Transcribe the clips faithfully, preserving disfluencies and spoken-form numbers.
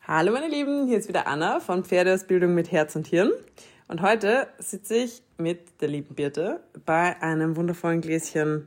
Hallo meine Lieben, hier ist wieder Anna von Pferdeausbildung mit Herz und Hirn. Und heute sitze ich mit der lieben Birte bei einem wundervollen Gläschen,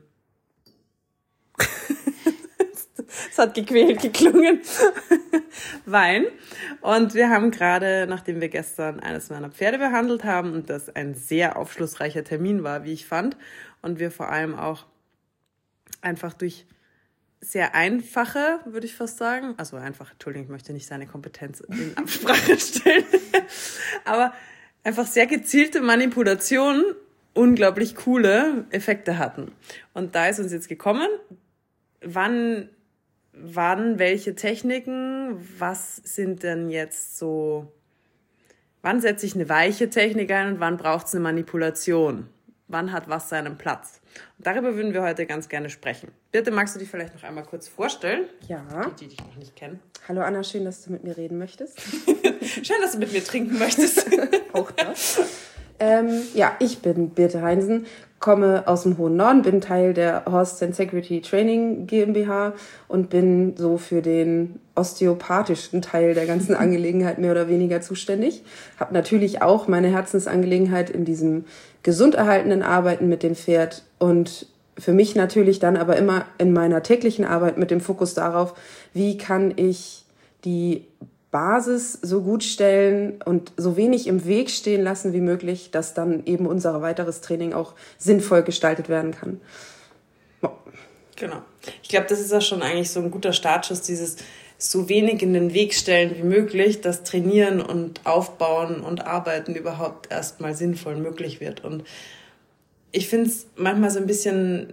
es hat gequält geklungen, Wein. Und wir haben gerade, nachdem wir gestern eines meiner Pferde behandelt haben und das ein sehr aufschlussreicher Termin war, wie ich fand, und wir vor allem auch einfach durch sehr einfache, würde ich fast sagen, also einfach, Entschuldigung, ich möchte nicht seine Kompetenz in Absprache stellen, aber einfach sehr gezielte Manipulationen unglaublich coole Effekte hatten. Und da ist uns jetzt gekommen, wann, wann, welche Techniken, was sind denn jetzt so, wann setze ich eine weiche Technik ein und wann braucht es eine Manipulation? Wann hat was seinen Platz? Und darüber würden wir heute ganz gerne sprechen. Birte, magst du dich vielleicht noch einmal kurz vorstellen? Ja. Die, die dich noch nicht kennen. Hallo Anna, schön, dass du mit mir reden möchtest. Schön, dass du mit mir trinken möchtest. Auch das. Ähm, ja, ich bin Birte Heinsen, komme aus dem hohen Norden, bin Teil der Horse Integrity Training GmbH und bin so für den osteopathischen Teil der ganzen Angelegenheit mehr oder weniger zuständig. Habe natürlich auch meine Herzensangelegenheit in diesem gesund erhaltenen Arbeiten mit dem Pferd und für mich natürlich dann aber immer in meiner täglichen Arbeit mit dem Fokus darauf, wie kann ich die Basis so gut stellen und so wenig im Weg stehen lassen wie möglich, dass dann eben unser weiteres Training auch sinnvoll gestaltet werden kann. Ja. Genau. Ich glaube, das ist ja schon eigentlich so ein guter Startschuss, dieses so wenig in den Weg stellen wie möglich, dass Trainieren und Aufbauen und Arbeiten überhaupt erstmal sinnvoll möglich wird. Und ich finde es manchmal so ein bisschen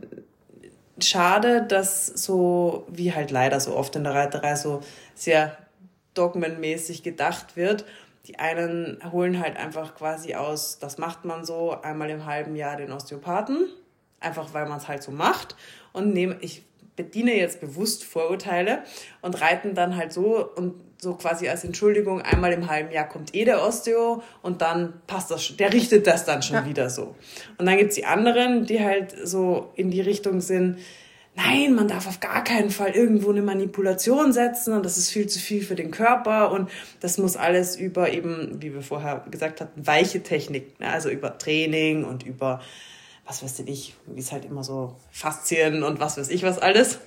schade, dass so, wie halt leider so oft in der Reiterei, so sehr dogmenmäßig gedacht wird. Die einen holen halt einfach quasi aus, das macht man so, einmal im halben Jahr den Osteopathen, einfach weil man es halt so macht und nehmen, ich bediene jetzt bewusst Vorurteile und reiten dann halt so und so quasi als Entschuldigung, einmal im halben Jahr kommt eh der Osteo und dann passt das schon, der richtet das dann schon ja. wieder so. Und dann gibt's die anderen, die halt so in die Richtung sind, nein, man darf auf gar keinen Fall irgendwo eine Manipulation setzen und das ist viel zu viel für den Körper und das muss alles über eben, wie wir vorher gesagt hatten, weiche Technik, ne? Also über Training und über, was weiß ich, wie es halt immer so Faszien und was weiß ich was alles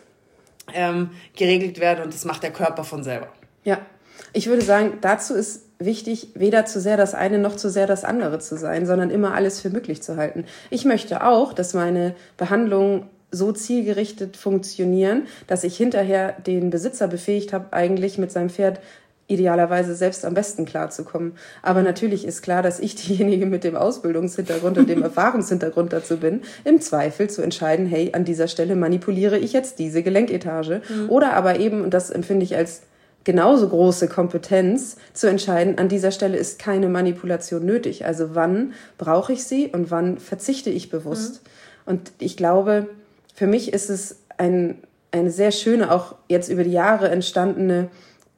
ähm, geregelt werden und das macht der Körper von selber. Ja, ich würde sagen, dazu ist wichtig, weder zu sehr das eine noch zu sehr das andere zu sein, sondern immer alles für möglich zu halten. Ich möchte auch, dass meine Behandlung so zielgerichtet funktionieren, dass ich hinterher den Besitzer befähigt habe, eigentlich mit seinem Pferd idealerweise selbst am besten klarzukommen. Aber natürlich ist klar, dass ich diejenige mit dem Ausbildungshintergrund und dem Erfahrungshintergrund dazu bin, im Zweifel zu entscheiden, hey, an dieser Stelle manipuliere ich jetzt diese Gelenketage. Mhm. Oder aber eben, und das empfinde ich als genauso große Kompetenz, zu entscheiden, an dieser Stelle ist keine Manipulation nötig. Also wann brauche ich sie und wann verzichte ich bewusst? Mhm. Und ich glaube, für mich ist es ein, eine sehr schöne, auch jetzt über die Jahre entstandene,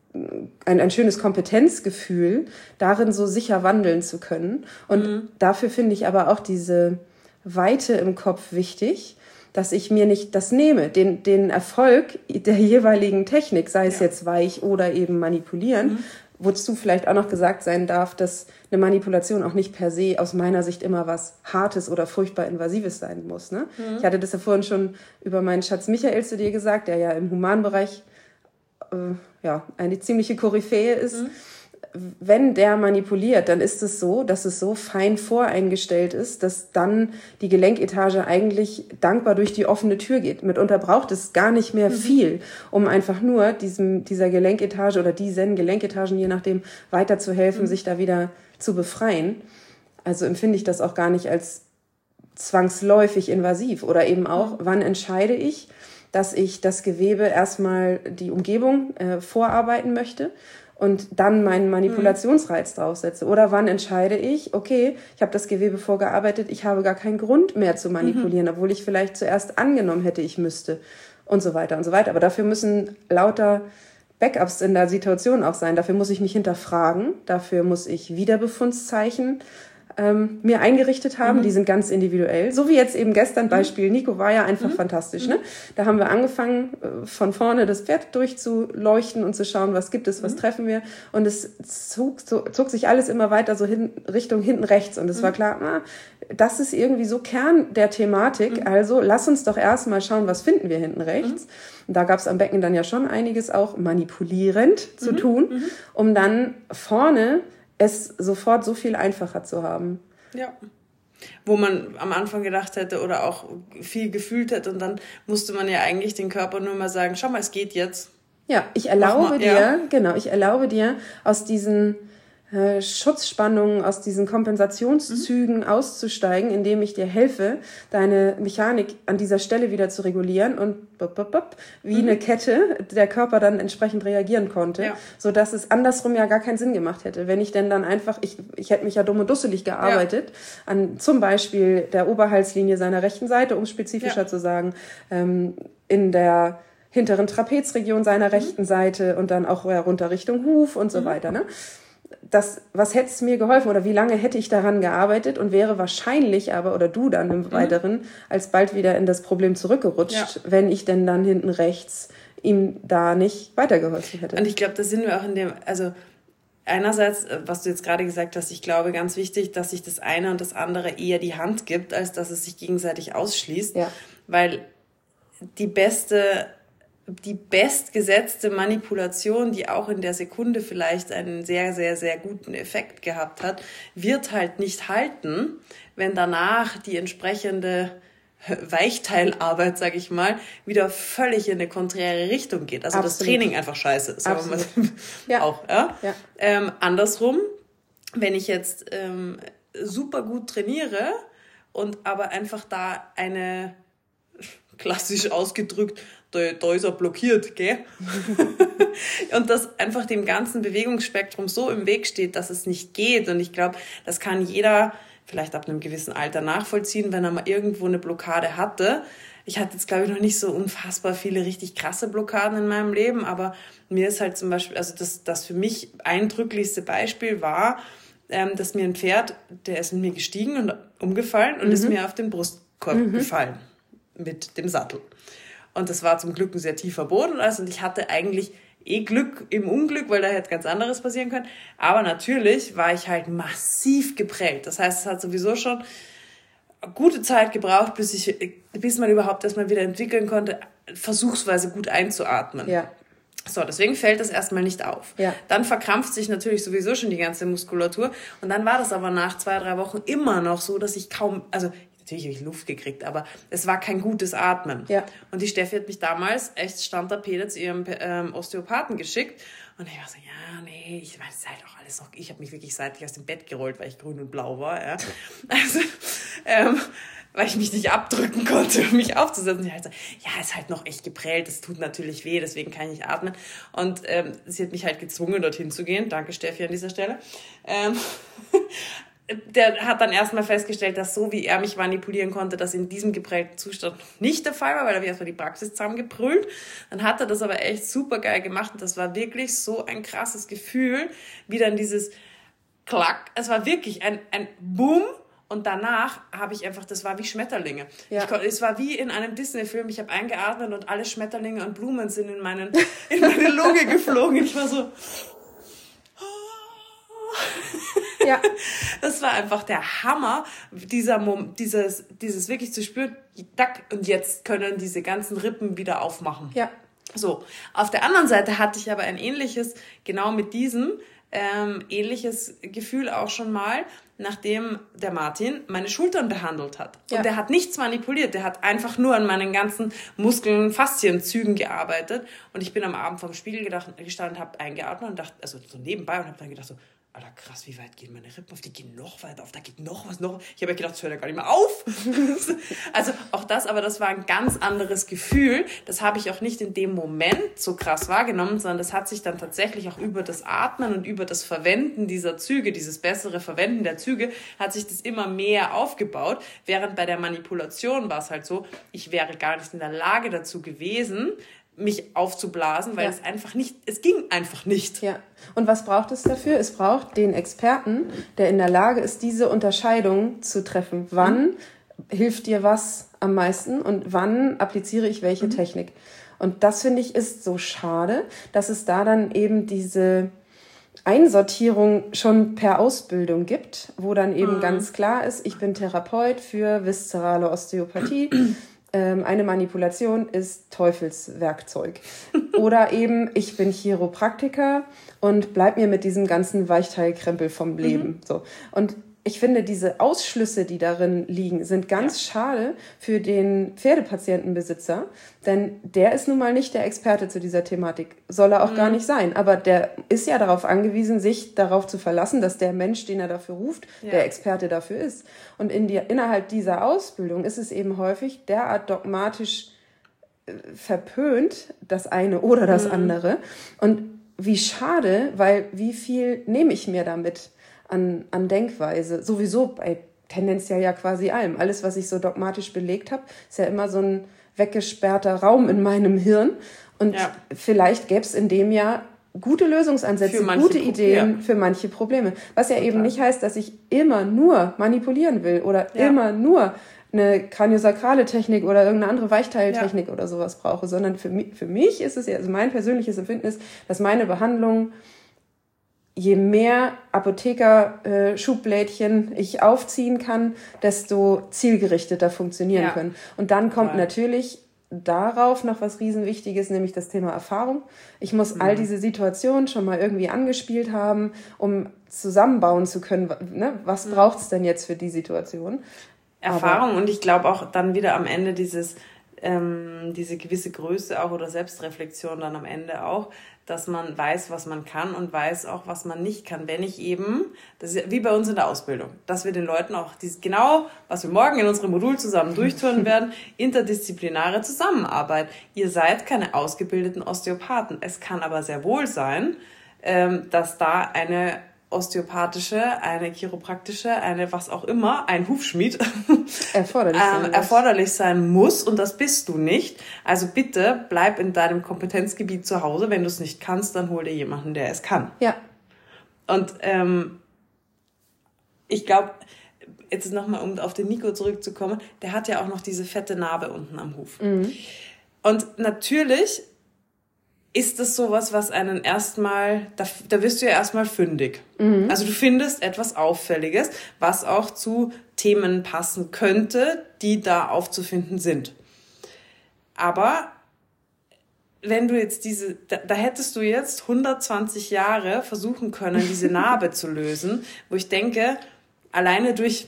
ein, ein schönes Kompetenzgefühl, darin so sicher wandeln zu können. Und mhm. dafür finde ich aber auch diese Weite im Kopf wichtig, dass ich mir nicht das nehme, den, den Erfolg der jeweiligen Technik, sei es ja. jetzt weich oder eben manipulieren, mhm. wozu vielleicht auch noch gesagt sein darf, dass eine Manipulation auch nicht per se aus meiner Sicht immer was Hartes oder furchtbar Invasives sein muss. Ne? Mhm. Ich hatte das ja vorhin schon über meinen Schatz Michael zu dir gesagt, der ja im Humanbereich äh, ja, eine ziemliche Koryphäe ist. Mhm. Wenn der manipuliert, dann ist es so, dass es so fein voreingestellt ist, dass dann die Gelenketage eigentlich dankbar durch die offene Tür geht. Mitunter braucht es gar nicht mehr mhm. viel, um einfach nur diesem, dieser Gelenketage oder diesen Gelenketagen, je nachdem, weiterzuhelfen, mhm. sich da wieder zu befreien. Also empfinde ich das auch gar nicht als zwangsläufig invasiv. Oder eben auch, mhm. wann entscheide ich, dass ich das Gewebe erstmal die Umgebung äh, vorarbeiten möchte und dann meinen Manipulationsreiz draufsetze. Oder wann entscheide ich, okay, ich habe das Gewebe vorgearbeitet, ich habe gar keinen Grund mehr zu manipulieren, mhm. obwohl ich vielleicht zuerst angenommen hätte, ich müsste und so weiter und so weiter. Aber dafür müssen lauter Backups in der Situation auch sein. Dafür muss ich mich hinterfragen, dafür muss ich Wiederbefundszeichen ähm, mir eingerichtet haben. Mhm. Die sind ganz individuell. So wie jetzt eben gestern Beispiel. Nico war ja einfach mhm. fantastisch. Ne? Da haben wir angefangen, von vorne das Pferd durchzuleuchten und zu schauen, was gibt es, was mhm. treffen wir. Und es zog, zog, zog sich alles immer weiter so hin, Richtung hinten rechts. Und es mhm. war klar, ah, das ist irgendwie so Kern der Thematik. Mhm. Also lass uns doch erstmal schauen, was finden wir hinten rechts. Mhm. Und da gab es am Becken dann ja schon einiges auch manipulierend mhm. zu tun, mhm. um dann vorne es sofort so viel einfacher zu haben. Ja. Wo man am Anfang gedacht hätte oder auch viel gefühlt hätte und dann musste man ja eigentlich den Körper nur mal sagen, schau mal, es geht jetzt. Ja, ich erlaube dir, ja. genau, ich erlaube dir aus diesen äh, Schutzspannungen, aus diesen Kompensationszügen mhm. auszusteigen, indem ich dir helfe, deine Mechanik an dieser Stelle wieder zu regulieren und bop, bop, bop, wie mhm. eine Kette der Körper dann entsprechend reagieren konnte, ja. sodass es andersrum ja gar keinen Sinn gemacht hätte. Wenn ich denn dann einfach, ich, ich hätte mich ja dumm und dusselig gearbeitet, ja. an zum Beispiel der Oberhalslinie seiner rechten Seite, um spezifischer ja. zu sagen, ähm, in der hinteren Trapezregion seiner mhm. rechten Seite und dann auch runter Richtung Huf und so mhm. weiter, ne? Das, was hätte es mir geholfen oder wie lange hätte ich daran gearbeitet und wäre wahrscheinlich aber, oder du dann im Weiteren, mhm. alsbald wieder in das Problem zurückgerutscht, ja. wenn ich denn dann hinten rechts ihm da nicht weitergeholfen hätte. Und ich glaube, da sind wir auch in dem, also einerseits, was du jetzt gerade gesagt hast, ich glaube, ganz wichtig, dass sich das eine und das andere eher die Hand gibt, als dass es sich gegenseitig ausschließt, ja. weil die beste... die bestgesetzte Manipulation, die auch in der Sekunde vielleicht einen sehr, sehr, sehr guten Effekt gehabt hat, wird halt nicht halten, wenn danach die entsprechende Weichteilarbeit, sag ich mal, wieder völlig in eine konträre Richtung geht. Also Absolut. Das Training einfach scheiße ist. Aber man ja. auch. Ja? Ja. Ähm, andersrum, wenn ich jetzt ähm, super gut trainiere und aber einfach da eine, klassisch ausgedrückt, Da, da ist er blockiert, gell? Und dass einfach dem ganzen Bewegungsspektrum so im Weg steht, dass es nicht geht. Und ich glaube, das kann jeder vielleicht ab einem gewissen Alter nachvollziehen, wenn er mal irgendwo eine Blockade hatte. Ich hatte jetzt, glaube ich, noch nicht so unfassbar viele richtig krasse Blockaden in meinem Leben, aber mir ist halt zum Beispiel, also das, das für mich eindrücklichste Beispiel war, ähm, dass mir ein Pferd, der ist mit mir gestiegen und umgefallen und mhm. ist mir auf den Brustkorb mhm. gefallen mit dem Sattel. Und das war zum Glück ein sehr tiefer Boden und alles. Und ich hatte eigentlich eh Glück im Unglück, weil da hätte ganz anderes passieren können. Aber natürlich war ich halt massiv geprellt. Das heißt, es hat sowieso schon eine gute Zeit gebraucht, bis ich, bis man überhaupt erstmal wieder entwickeln konnte, versuchsweise gut einzuatmen. Ja. So, deswegen fällt das erstmal nicht auf. Ja. Dann verkrampft sich natürlich sowieso schon die ganze Muskulatur. Und dann war das aber nach zwei, drei Wochen immer noch so, dass ich kaum, also natürlich habe ich Luft gekriegt, aber es war kein gutes Atmen. Ja. Und die Steffi hat mich damals echt Standardpede zu ihrem ähm, Osteopathen geschickt. Und ich war so, ja, nee, ich meine, es ist halt auch alles noch, ich habe mich wirklich seitlich aus dem Bett gerollt, weil ich grün und blau war. Ja. Also, ähm, weil ich mich nicht abdrücken konnte, um mich aufzusetzen. Sie hat so, ja, ist halt noch echt geprellt, das tut natürlich weh, deswegen kann ich nicht atmen. Und ähm, sie hat mich halt gezwungen, dorthin zu gehen. Danke, Steffi, an dieser Stelle. Ähm, der hat dann erstmal festgestellt, dass so wie er mich manipulieren konnte, das in diesem geprellten Zustand nicht der Fall war, weil er mir erstmal die Praxis zusammengebrüllt. Dann hat er das aber echt super geil gemacht und das war wirklich so ein krasses Gefühl, wie dann dieses Klack. Es war wirklich ein, ein Boom. Und danach habe ich einfach, das war wie Schmetterlinge. Ja. Ich, es war wie in einem Disney-Film. Ich habe eingeatmet und alle Schmetterlinge und Blumen sind in, meinen, in meine Lunge geflogen. Ich war so... Ja. Das war einfach der Hammer, dieser Mom- dieses, dieses wirklich zu spüren, und jetzt können diese ganzen Rippen wieder aufmachen. Ja. So. Auf der anderen Seite hatte ich aber ein ähnliches, genau mit diesem, ähm, ähnliches Gefühl auch schon mal, nachdem der Martin meine Schultern behandelt hat. Ja. Und der hat nichts manipuliert, der hat einfach nur an meinen ganzen Muskeln, Faszienzügen gearbeitet. Und ich bin am Abend vorm Spiegel gedacht, gestanden, habe eingeatmet und dachte, also so nebenbei und habe dann gedacht so, Alter, krass, wie weit gehen meine Rippen auf? Die gehen noch weiter auf, da geht noch was, noch. Ich habe ja gedacht, das hört ja gar nicht mehr auf. Also auch das, aber das war ein ganz anderes Gefühl. Das habe ich auch nicht in dem Moment so krass wahrgenommen, sondern das hat sich dann tatsächlich auch über das Atmen und über das Verwenden dieser Züge, dieses bessere Verwenden der Züge, hat sich das immer mehr aufgebaut. Während bei der Manipulation war es halt so, ich wäre gar nicht in der Lage dazu gewesen, mich aufzublasen, weil ja. es einfach nicht, es ging einfach nicht. Ja. Und was braucht es dafür? Es braucht den Experten, der in der Lage ist, diese Unterscheidung zu treffen. Wann mhm. hilft dir was am meisten und wann appliziere ich welche mhm. Technik? Und das, finde ich, ist so schade, dass es da dann eben diese Einsortierung schon per Ausbildung gibt, wo dann eben mhm. ganz klar ist, ich bin Therapeut für viszerale Osteopathie. ähm, eine Manipulation ist Teufelswerkzeug. Oder eben, ich bin Chiropraktiker und bleib mir mit diesem ganzen Weichteilkrempel vom Leben. Mhm. So. Und ich finde, diese Ausschlüsse, die darin liegen, sind ganz ja. schade für den Pferdepatientenbesitzer, denn der ist nun mal nicht der Experte zu dieser Thematik. Soll er auch mhm. gar nicht sein. Aber der ist ja darauf angewiesen, sich darauf zu verlassen, dass der Mensch, den er dafür ruft, ja. der Experte dafür ist. Und in die, innerhalb dieser Ausbildung ist es eben häufig derart dogmatisch äh, verpönt, das eine oder das mhm. andere. Und wie schade, weil wie viel nehme ich mir damit? An, an Denkweise, sowieso bei tendenziell ja quasi allem. Alles, was ich so dogmatisch belegt habe, ist ja immer so ein weggesperrter Raum in meinem Hirn. Und ja. vielleicht gäbe es in dem Jahr gute Lösungsansätze, gute Ideen ja. für manche Probleme. Was ja Total. eben nicht heißt, dass ich immer nur manipulieren will oder ja. immer nur eine kraniosakrale Technik oder irgendeine andere Weichteiltechnik ja. oder sowas brauche, sondern für mich, für mich ist es ja, also mein persönliches Empfinden ist, dass meine Behandlung, je mehr Apotheker-Schublädchen äh, ich aufziehen kann, desto zielgerichteter funktionieren ja. können. Und dann kommt Total. natürlich darauf noch was Riesenwichtiges, nämlich das Thema Erfahrung. Ich muss mhm. all diese Situationen schon mal irgendwie angespielt haben, um zusammenbauen zu können, ne? Was mhm. braucht's denn jetzt für die Situation? Erfahrung. Aber, und ich glaube auch dann wieder am Ende dieses ähm, diese gewisse Größe auch oder Selbstreflexion dann am Ende auch, dass man weiß, was man kann und weiß auch, was man nicht kann. Wenn ich eben, das ist wie bei uns in der Ausbildung, dass wir den Leuten auch dieses, genau, was wir morgen in unserem Modul zusammen durchtun werden, interdisziplinäre Zusammenarbeit. Ihr seid keine ausgebildeten Osteopathen. Es kann aber sehr wohl sein, ähm, dass da eine osteopathische, eine chiropraktische, eine was auch immer, ein Hufschmied erforderlich, ähm, erforderlich sein muss und das bist du nicht. Also bitte bleib in deinem Kompetenzgebiet zu Hause. Wenn du es nicht kannst, dann hol dir jemanden, der es kann. Ja. Und ähm, ich glaube, jetzt nochmal, um auf den Nico zurückzukommen, der hat ja auch noch diese fette Narbe unten am Huf. Mhm. Und natürlich ist das sowas, was einen erstmal, da, da wirst du ja erstmal fündig. Mhm. Also du findest etwas Auffälliges, was auch zu Themen passen könnte, die da aufzufinden sind. Aber wenn du jetzt diese, da, da hättest du jetzt hundertzwanzig Jahre versuchen können, diese Narbe zu lösen, wo ich denke, alleine durch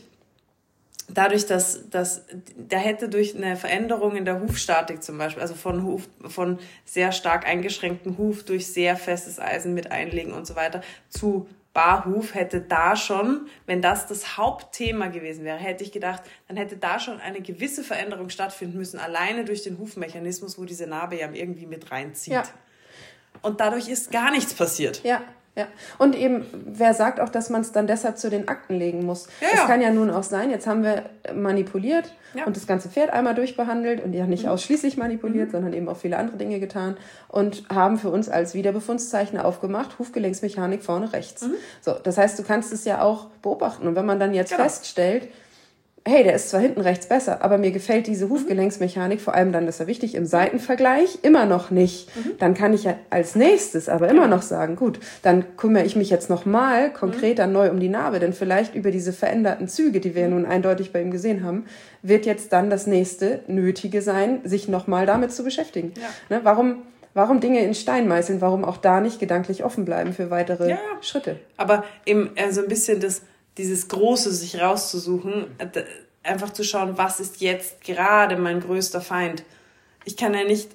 Dadurch, dass, dass da hätte durch eine Veränderung in der Hufstatik zum Beispiel, also von Huf, von sehr stark eingeschränkten Huf durch sehr festes Eisen mit einlegen und so weiter zu Barhuf, hätte da schon, wenn das das Hauptthema gewesen wäre, hätte ich gedacht, dann hätte da schon eine gewisse Veränderung stattfinden müssen, alleine durch den Hufmechanismus, wo diese Narbe ja irgendwie mit reinzieht. Ja. Und dadurch ist gar nichts passiert. Ja. Ja, und eben, wer sagt auch, dass man es dann deshalb zu den Akten legen muss? Es ja, ja. kann ja nun auch sein, jetzt haben wir manipuliert ja. und das ganze Pferd einmal durchbehandelt und ja nicht mhm. ausschließlich manipuliert, mhm. sondern eben auch viele andere Dinge getan und haben für uns als Wiederbefundszeichen aufgemacht, Hufgelenksmechanik vorne rechts. Mhm. So, das heißt, du kannst es ja auch beobachten und wenn man dann jetzt genau. feststellt, hey, der ist zwar hinten rechts besser, aber mir gefällt diese Hufgelenksmechanik, vor allem dann, das ist ja wichtig, im Seitenvergleich immer noch nicht. Mhm. Dann kann ich ja als nächstes aber immer noch sagen, gut, dann kümmere ich mich jetzt nochmal konkreter mhm. neu um die Narbe, denn vielleicht über diese veränderten Züge, die wir ja nun eindeutig bei ihm gesehen haben, wird jetzt dann das nächste Nötige sein, sich nochmal damit zu beschäftigen. Ja. Ne, warum... Warum Dinge in Stein meißeln? Warum auch da nicht gedanklich offen bleiben für weitere ja, ja. Schritte? Aber eben also ein bisschen das, dieses Große sich rauszusuchen, einfach zu schauen, was ist jetzt gerade mein größter Feind? Ich kann ja nicht,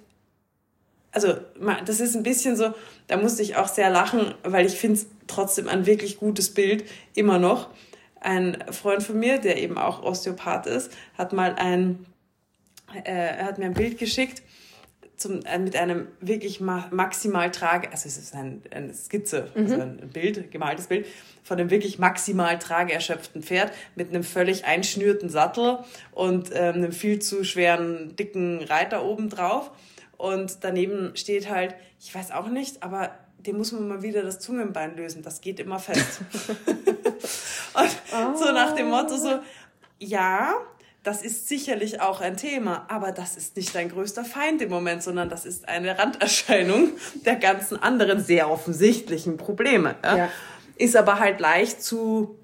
also das ist ein bisschen so, da musste ich auch sehr lachen, weil ich finde es trotzdem ein wirklich gutes Bild, immer noch. Ein Freund von mir, der eben auch Osteopath ist, hat mal ein, äh, er hat mir ein Bild geschickt, Zum, äh, mit einem wirklich ma- maximal trage, also es ist ein, eine Skizze, mhm. also ein Bild, gemaltes Bild, von einem wirklich maximal trageerschöpften Pferd mit einem völlig einschnürten Sattel und ähm, einem viel zu schweren, dicken Reiter obendrauf. Und daneben steht halt, ich weiß auch nicht, aber dem muss man mal wieder das Zungenbein lösen. Das geht immer fest. Und oh. so nach dem Motto so, ja, das ist sicherlich auch ein Thema, aber das ist nicht dein größter Feind im Moment, sondern das ist eine Randerscheinung der ganzen anderen sehr offensichtlichen Probleme. Ja? Ja. Ist aber halt leicht zu,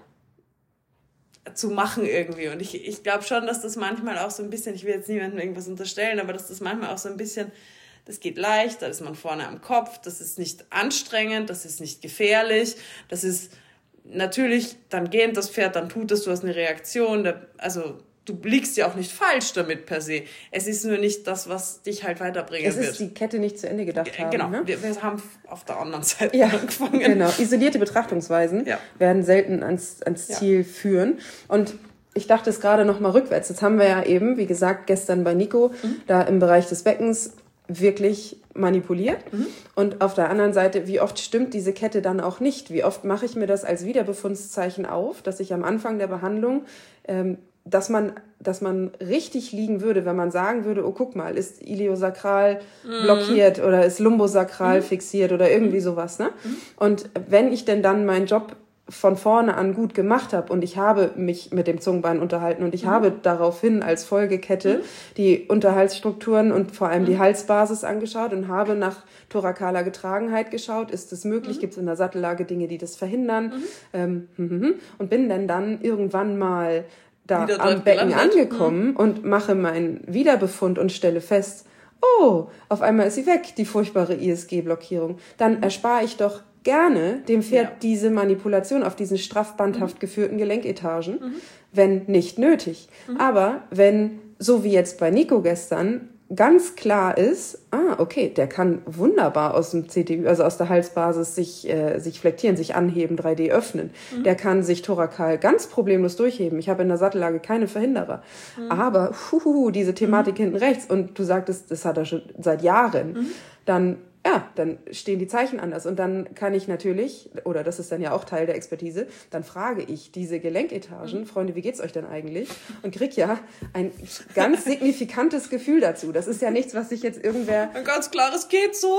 zu machen irgendwie. Und ich, ich glaube schon, dass das manchmal auch so ein bisschen, ich will jetzt niemandem irgendwas unterstellen, aber dass das manchmal auch so ein bisschen, das geht leicht, da ist man vorne am Kopf, das ist nicht anstrengend, das ist nicht gefährlich, das ist natürlich, dann gähnt das Pferd, dann tut es, du hast eine Reaktion, also du liegst ja auch nicht falsch damit per se. Es ist nur nicht das, was dich halt weiterbringen wird. Es ist wird. Die Kette nicht zu Ende gedacht haben. Genau, ne? wir, wir haben auf der anderen Seite ja, angefangen. Genau, isolierte Betrachtungsweisen ja. werden selten ans, ans ja. Ziel führen. Und ich dachte es gerade noch mal rückwärts. Jetzt haben wir ja eben, wie gesagt, gestern bei Nico, mhm. da im Bereich des Beckens wirklich manipuliert. Mhm. Und auf der anderen Seite, wie oft stimmt diese Kette dann auch nicht? Wie oft mache ich mir das als Wiederbefundszeichen auf, dass ich am Anfang der Behandlung, ähm, dass man, dass man richtig liegen würde, wenn man sagen würde, oh, guck mal, ist Iliosakral mhm. blockiert oder ist Lumbosakral mhm. fixiert oder irgendwie sowas, ne? Mhm. Und wenn ich denn dann meinen Job von vorne an gut gemacht habe und ich habe mich mit dem Zungenbein unterhalten und ich mhm. habe daraufhin als Folgekette mhm. die Unterhaltsstrukturen und vor allem mhm. die Halsbasis angeschaut und habe nach thorakaler Getragenheit geschaut, ist es möglich, mhm. gibt es in der Sattellage Dinge, die das verhindern mhm. ähm, und bin denn dann irgendwann mal da am Becken gelandet. angekommen mhm. und mache meinen Wiederbefund und stelle fest, oh, auf einmal ist sie weg, die furchtbare I S G-Blockierung. Dann erspare ich doch gerne dem Pferd ja. diese Manipulation auf diesen straff bandhaft mhm. geführten Gelenketagen, mhm. wenn nicht nötig. Mhm. Aber wenn, so wie jetzt bei Nico gestern, ganz klar ist, ah, okay, der kann wunderbar aus dem C T U, also aus der Halsbasis sich, äh, sich flektieren, sich anheben, drei D öffnen. Mhm. Der kann sich thorakal ganz problemlos durchheben. Ich habe in der Sattellage keine Verhinderer. Mhm. Aber huhuhu, diese Thematik mhm. hinten rechts, und du sagtest, das hat er schon seit Jahren, mhm. dann ja, dann stehen die Zeichen anders. Und dann kann ich natürlich, oder das ist dann ja auch Teil der Expertise, dann frage ich diese Gelenketagen, mhm. Freunde, wie geht's euch denn eigentlich? Und krieg ja ein ganz signifikantes Gefühl dazu. Das ist ja nichts, was sich jetzt irgendwer... Ein ganz klares geht so.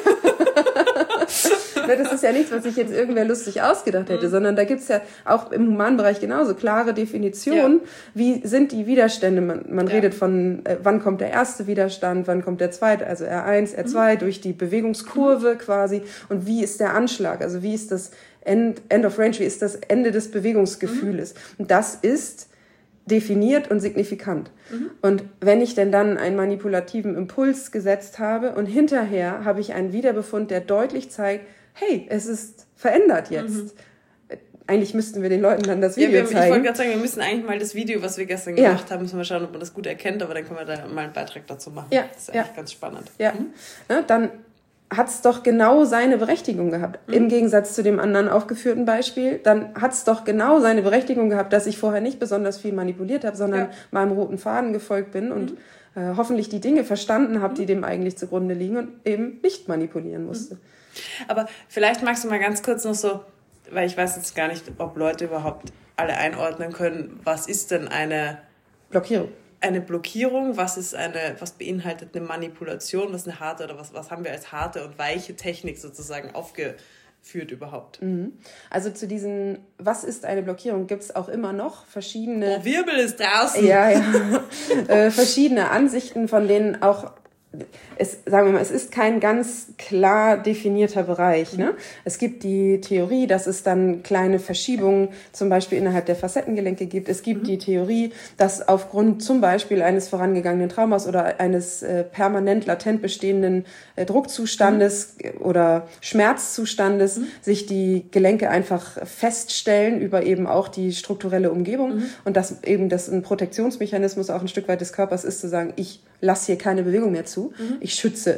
Das ist ja nichts, was sich jetzt irgendwer lustig ausgedacht hätte, mhm. sondern da gibt's ja auch im Humanbereich genauso klare Definitionen, ja. wie sind die Widerstände. Man, man ja. redet von, äh, wann kommt der erste Widerstand, wann kommt der zweite, also R eins, R zwei, mhm. durch die Bewegungskurve quasi, und wie ist der Anschlag, also wie ist das End, End of Range, wie ist das Ende des Bewegungsgefühles. Mhm. Und das ist definiert und signifikant. Mhm. Und wenn ich denn dann einen manipulativen Impuls gesetzt habe und hinterher habe ich einen Wiederbefund, der deutlich zeigt, hey, es ist verändert jetzt. Mhm. Eigentlich müssten wir den Leuten dann das Video ja, wir, zeigen. Ich wollte gerade sagen, wir müssen eigentlich mal das Video, was wir gestern ja. gemacht haben, müssen wir schauen, ob man das gut erkennt, aber dann können wir da mal einen Beitrag dazu machen. Ja. Das ist eigentlich ja. ganz spannend. Ja. Mhm. Ja, dann hat's doch genau seine Berechtigung gehabt. Mhm. Im Gegensatz zu dem anderen aufgeführten Beispiel, dann hat's doch genau seine Berechtigung gehabt, dass ich vorher nicht besonders viel manipuliert habe, sondern ja. meinem roten Faden gefolgt bin und mhm. äh, hoffentlich die Dinge verstanden habe, mhm. die dem eigentlich zugrunde liegen und eben nicht manipulieren musste. Mhm. Aber vielleicht magst du mal ganz kurz noch so, weil ich weiß jetzt gar nicht, ob Leute überhaupt alle einordnen können, was ist denn eine Blockierung? Eine Blockierung, was ist eine, was beinhaltet eine Manipulation, was eine harte oder was, was haben wir als harte und weiche Technik sozusagen aufgeführt überhaupt? Mhm. Also zu diesen, was ist eine Blockierung, gibt es auch immer noch verschiedene... Oh, Wirbel ist draußen! Ja, ja. äh, verschiedene Ansichten, von denen auch... Es, sagen wir mal, es ist kein ganz klar definierter Bereich. Ne? Es gibt die Theorie, dass es dann kleine Verschiebungen zum Beispiel innerhalb der Facettengelenke gibt. Es gibt mhm. die Theorie, dass aufgrund zum Beispiel eines vorangegangenen Traumas oder eines äh, permanent latent bestehenden äh, Druckzustandes mhm. oder Schmerzzustandes mhm. sich die Gelenke einfach feststellen über eben auch die strukturelle Umgebung mhm. und dass eben das ein Protektionsmechanismus auch ein Stück weit des Körpers ist, zu sagen, ich lasse hier keine Bewegung mehr zu. Mhm. Ich schütze.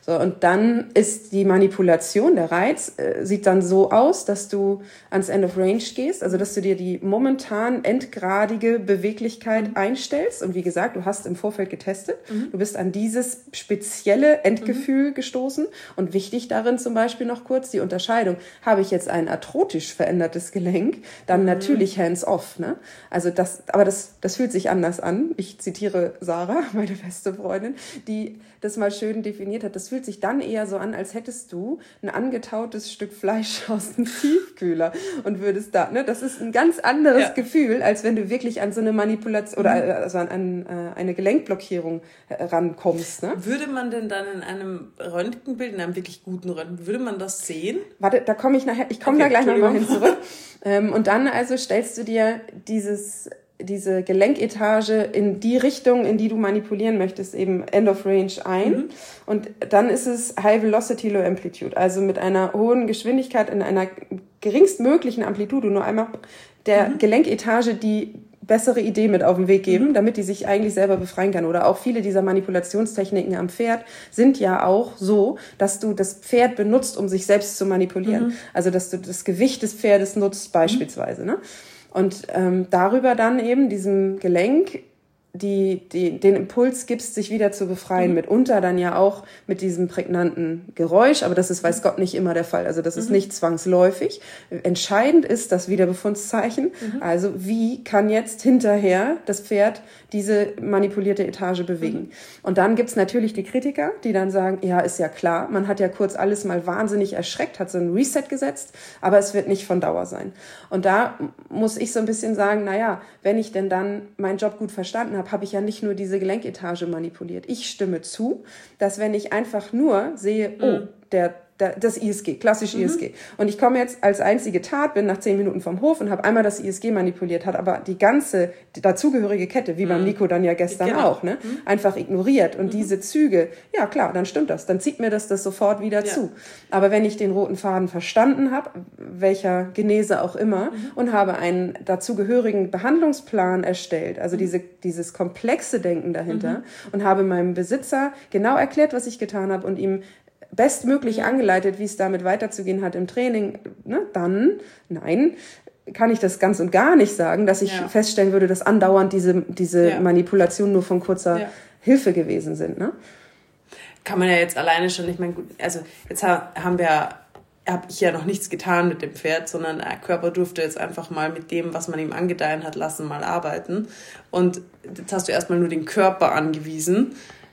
So, und dann ist die Manipulation, der Reiz, äh, sieht dann so aus, dass du ans End of Range gehst, also dass du dir die momentan endgradige Beweglichkeit mhm. einstellst. Und wie gesagt, du hast im Vorfeld getestet, mhm. du bist an dieses spezielle Endgefühl mhm. gestoßen. Und wichtig darin zum Beispiel noch kurz die Unterscheidung, habe ich jetzt ein arthrotisch verändertes Gelenk, dann mhm. natürlich hands-off. Ne? Also das, aber das, das fühlt sich anders an. Ich zitiere Sarah, meine beste Freundin, die das mal schön definiert hat. Das fühlt sich dann eher so an, als hättest du ein angetautes Stück Fleisch aus dem Tiefkühler und würdest da, ne, das ist ein ganz anderes ja. Gefühl, als wenn du wirklich an so eine Manipulation oder mhm. also an, an äh, eine Gelenkblockierung rankommst. Ne? Würde man denn dann in einem Röntgenbild, in einem wirklich guten Röntgen, würde man das sehen? Warte, da komme ich nachher, ich komme okay, da gleich nochmal hin zurück. ähm, und dann also stellst du dir dieses diese Gelenketage in die Richtung, in die du manipulieren möchtest, eben End of Range ein. Mhm. Und dann ist es High Velocity, Low Amplitude. Also mit einer hohen Geschwindigkeit in einer geringstmöglichen Amplitude, nur einmal der mhm. Gelenketage die bessere Idee mit auf den Weg geben, mhm. damit die sich eigentlich selber befreien kann. Oder auch viele dieser Manipulationstechniken am Pferd sind ja auch so, dass du das Pferd benutzt, um sich selbst zu manipulieren. Mhm. Also dass du das Gewicht des Pferdes nutzt beispielsweise, mhm. ne? Und ähm, darüber dann eben diesem Gelenk die, die, den Impuls gibst, sich wieder zu befreien. Mhm. Mitunter dann ja auch mit diesem prägnanten Geräusch, aber das ist, weiß Gott, nicht immer der Fall. Also das mhm. ist nicht zwangsläufig. Entscheidend ist das Wiederbefundszeichen. Mhm. Also wie kann jetzt hinterher das Pferd diese manipulierte Etage bewegen? Mhm. Und dann gibt's natürlich die Kritiker, die dann sagen, ja, ist ja klar, man hat ja kurz alles mal wahnsinnig erschreckt, hat so ein Reset gesetzt, aber es wird nicht von Dauer sein. Und da muss ich so ein bisschen sagen, na ja, wenn ich denn dann meinen Job gut verstanden habe, habe ich ja nicht nur diese Gelenketage manipuliert. Ich stimme zu, dass wenn ich einfach nur sehe, oh, mhm. der das I S G, klassisch mhm. I S G. Und ich komme jetzt als einzige Tat, bin nach zehn Minuten vom Hof und habe einmal das I S G manipuliert, hat aber die ganze die dazugehörige Kette, wie mhm. beim Nico dann ja gestern genau. auch, ne, mhm. einfach ignoriert. Und mhm. diese Züge, ja klar, dann stimmt das. Dann zieht mir das das sofort wieder ja. zu. Aber wenn ich den roten Faden verstanden habe, welcher Genese auch immer, mhm. und habe einen dazugehörigen Behandlungsplan erstellt, also mhm. diese dieses komplexe Denken dahinter, mhm. und habe meinem Besitzer genau erklärt, was ich getan habe und ihm bestmöglich angeleitet, wie es damit weiterzugehen hat im Training, ne, dann, nein, kann ich das ganz und gar nicht sagen, dass ich ja. feststellen würde, dass andauernd diese, diese ja. Manipulationen nur von kurzer ja. Hilfe gewesen sind. Ne? Kann man ja jetzt alleine schon nicht mehr gut, also jetzt haben wir, habe ich ja noch nichts getan mit dem Pferd, sondern der Körper durfte jetzt einfach mal mit dem, was man ihm angedeihen hat lassen, mal arbeiten. Und jetzt hast du erstmal nur den Körper angewiesen,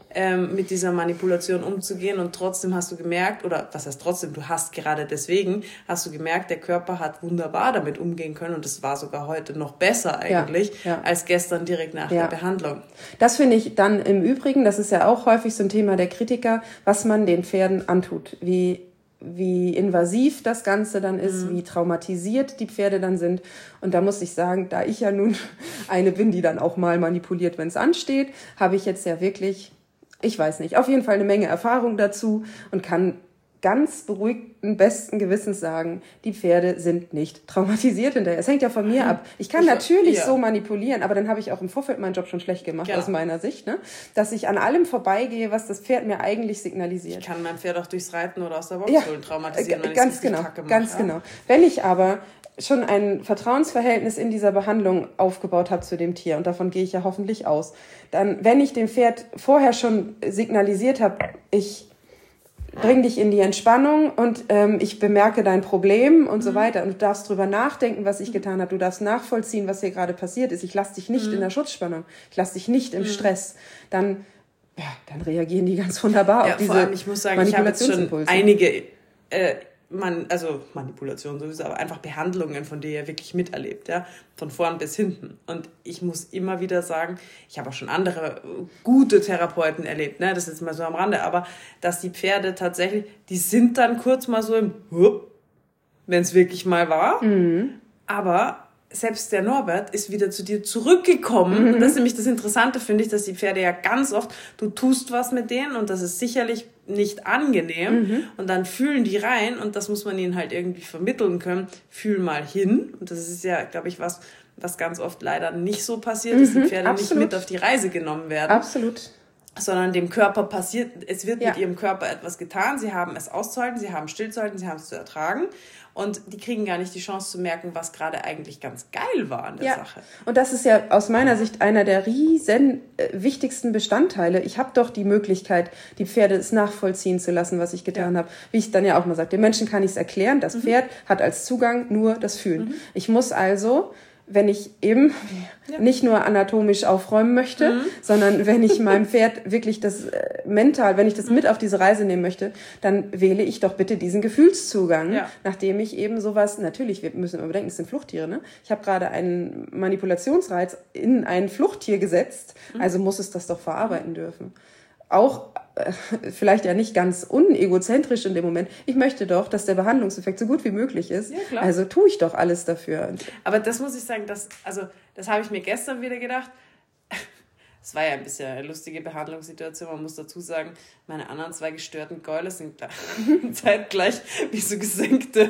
mit dieser Manipulation umzugehen, und trotzdem hast du gemerkt, oder was heißt trotzdem, du hast gerade deswegen, hast du gemerkt, der Körper hat wunderbar damit umgehen können, und es war sogar heute noch besser eigentlich, ja, ja. als gestern direkt nach ja. der Behandlung. Das finde ich dann im Übrigen, das ist ja auch häufig so ein Thema der Kritiker, was man den Pferden antut, wie wie invasiv das Ganze dann ist, mhm. wie traumatisiert die Pferde dann sind. Und da muss ich sagen, da ich ja nun eine bin, die dann auch mal manipuliert, wenn es ansteht, habe ich jetzt ja wirklich, ich weiß nicht, auf jeden Fall eine Menge Erfahrung dazu und kann ganz beruhigten, besten Gewissens sagen, die Pferde sind nicht traumatisiert hinterher. Es hängt ja von mir ab. Ich kann ich, natürlich ja. so manipulieren, aber dann habe ich auch im Vorfeld meinen Job schon schlecht gemacht, ja. aus meiner Sicht, ne? Dass ich an allem vorbeigehe, was das Pferd mir eigentlich signalisiert. Ich kann mein Pferd auch durchs Reiten oder aus der Box holen, ja. traumatisieren, wenn ganz ich genau, Kacke mache. Ganz ja? genau. Wenn ich aber schon ein Vertrauensverhältnis in dieser Behandlung aufgebaut habe zu dem Tier, und davon gehe ich ja hoffentlich aus, dann, wenn ich dem Pferd vorher schon signalisiert habe, ich bring dich in die Entspannung und ähm, ich bemerke dein Problem und mhm. so weiter, und du darfst drüber nachdenken, was ich getan habe, du darfst nachvollziehen, was hier gerade passiert ist, ich lasse dich nicht mhm. in der Schutzspannung, ich lasse dich nicht im mhm. Stress, dann, ja, dann reagieren die ganz wunderbar ja, auf diese vor allem, ich muss sagen, ich habe jetzt schon einige äh, man, also Manipulation sowieso, aber einfach Behandlungen, von denen ihr wirklich miterlebt, ja, von vorn bis hinten. Und ich muss immer wieder sagen, ich habe auch schon andere gute Therapeuten erlebt, ne, das ist jetzt mal so am Rande, aber dass die Pferde tatsächlich, die sind dann kurz mal so im Hup, wenn es wirklich mal war, mhm. aber selbst der Norbert ist wieder zu dir zurückgekommen. Mhm. Und das ist nämlich das Interessante, finde ich, dass die Pferde ja ganz oft, du tust was mit denen und das ist sicherlich nicht angenehm, mhm. und dann fühlen die rein, und das muss man ihnen halt irgendwie vermitteln können, fühl mal hin, und das ist ja, glaube ich, was, was ganz oft leider nicht so passiert, mhm. dass die Pferde absolut. nicht mit auf die Reise genommen werden. Absolut. sondern dem Körper passiert, es wird Ja. mit ihrem Körper etwas getan, sie haben es auszuhalten, sie haben es stillzuhalten, sie haben es zu ertragen und die kriegen gar nicht die Chance zu merken, was gerade eigentlich ganz geil war an der Ja. Sache. Und das ist ja aus meiner Sicht einer der riesen äh, wichtigsten Bestandteile. Ich habe doch die Möglichkeit, die Pferde es nachvollziehen zu lassen, was ich getan Ja. habe. Wie ich dann ja auch mal sage, den Menschen kann ich es erklären, das Mhm. Pferd hat als Zugang nur das Fühlen. Mhm. Ich muss also, wenn ich eben Ja. nicht nur anatomisch aufräumen möchte, Mhm. sondern wenn ich meinem Pferd wirklich das äh, mental, wenn ich das mit auf diese Reise nehmen möchte, dann wähle ich doch bitte diesen Gefühlszugang, Ja. nachdem ich eben sowas, natürlich, wir müssen immer bedenken, es sind Fluchttiere, ne? Ich habe gerade einen Manipulationsreiz in ein Fluchttier gesetzt, Mhm. also muss es das doch verarbeiten dürfen. Auch äh, vielleicht ja nicht ganz unegozentrisch in dem Moment. Ich möchte doch, dass der Behandlungseffekt so gut wie möglich ist. Ja, klar. Also tue ich doch alles dafür. Aber das muss ich sagen, das, also, das habe ich mir gestern wieder gedacht. Es war ja ein bisschen eine lustige Behandlungssituation. Man muss dazu sagen, meine anderen zwei gestörten Gäule sind zeitgleich wie so gesenkte,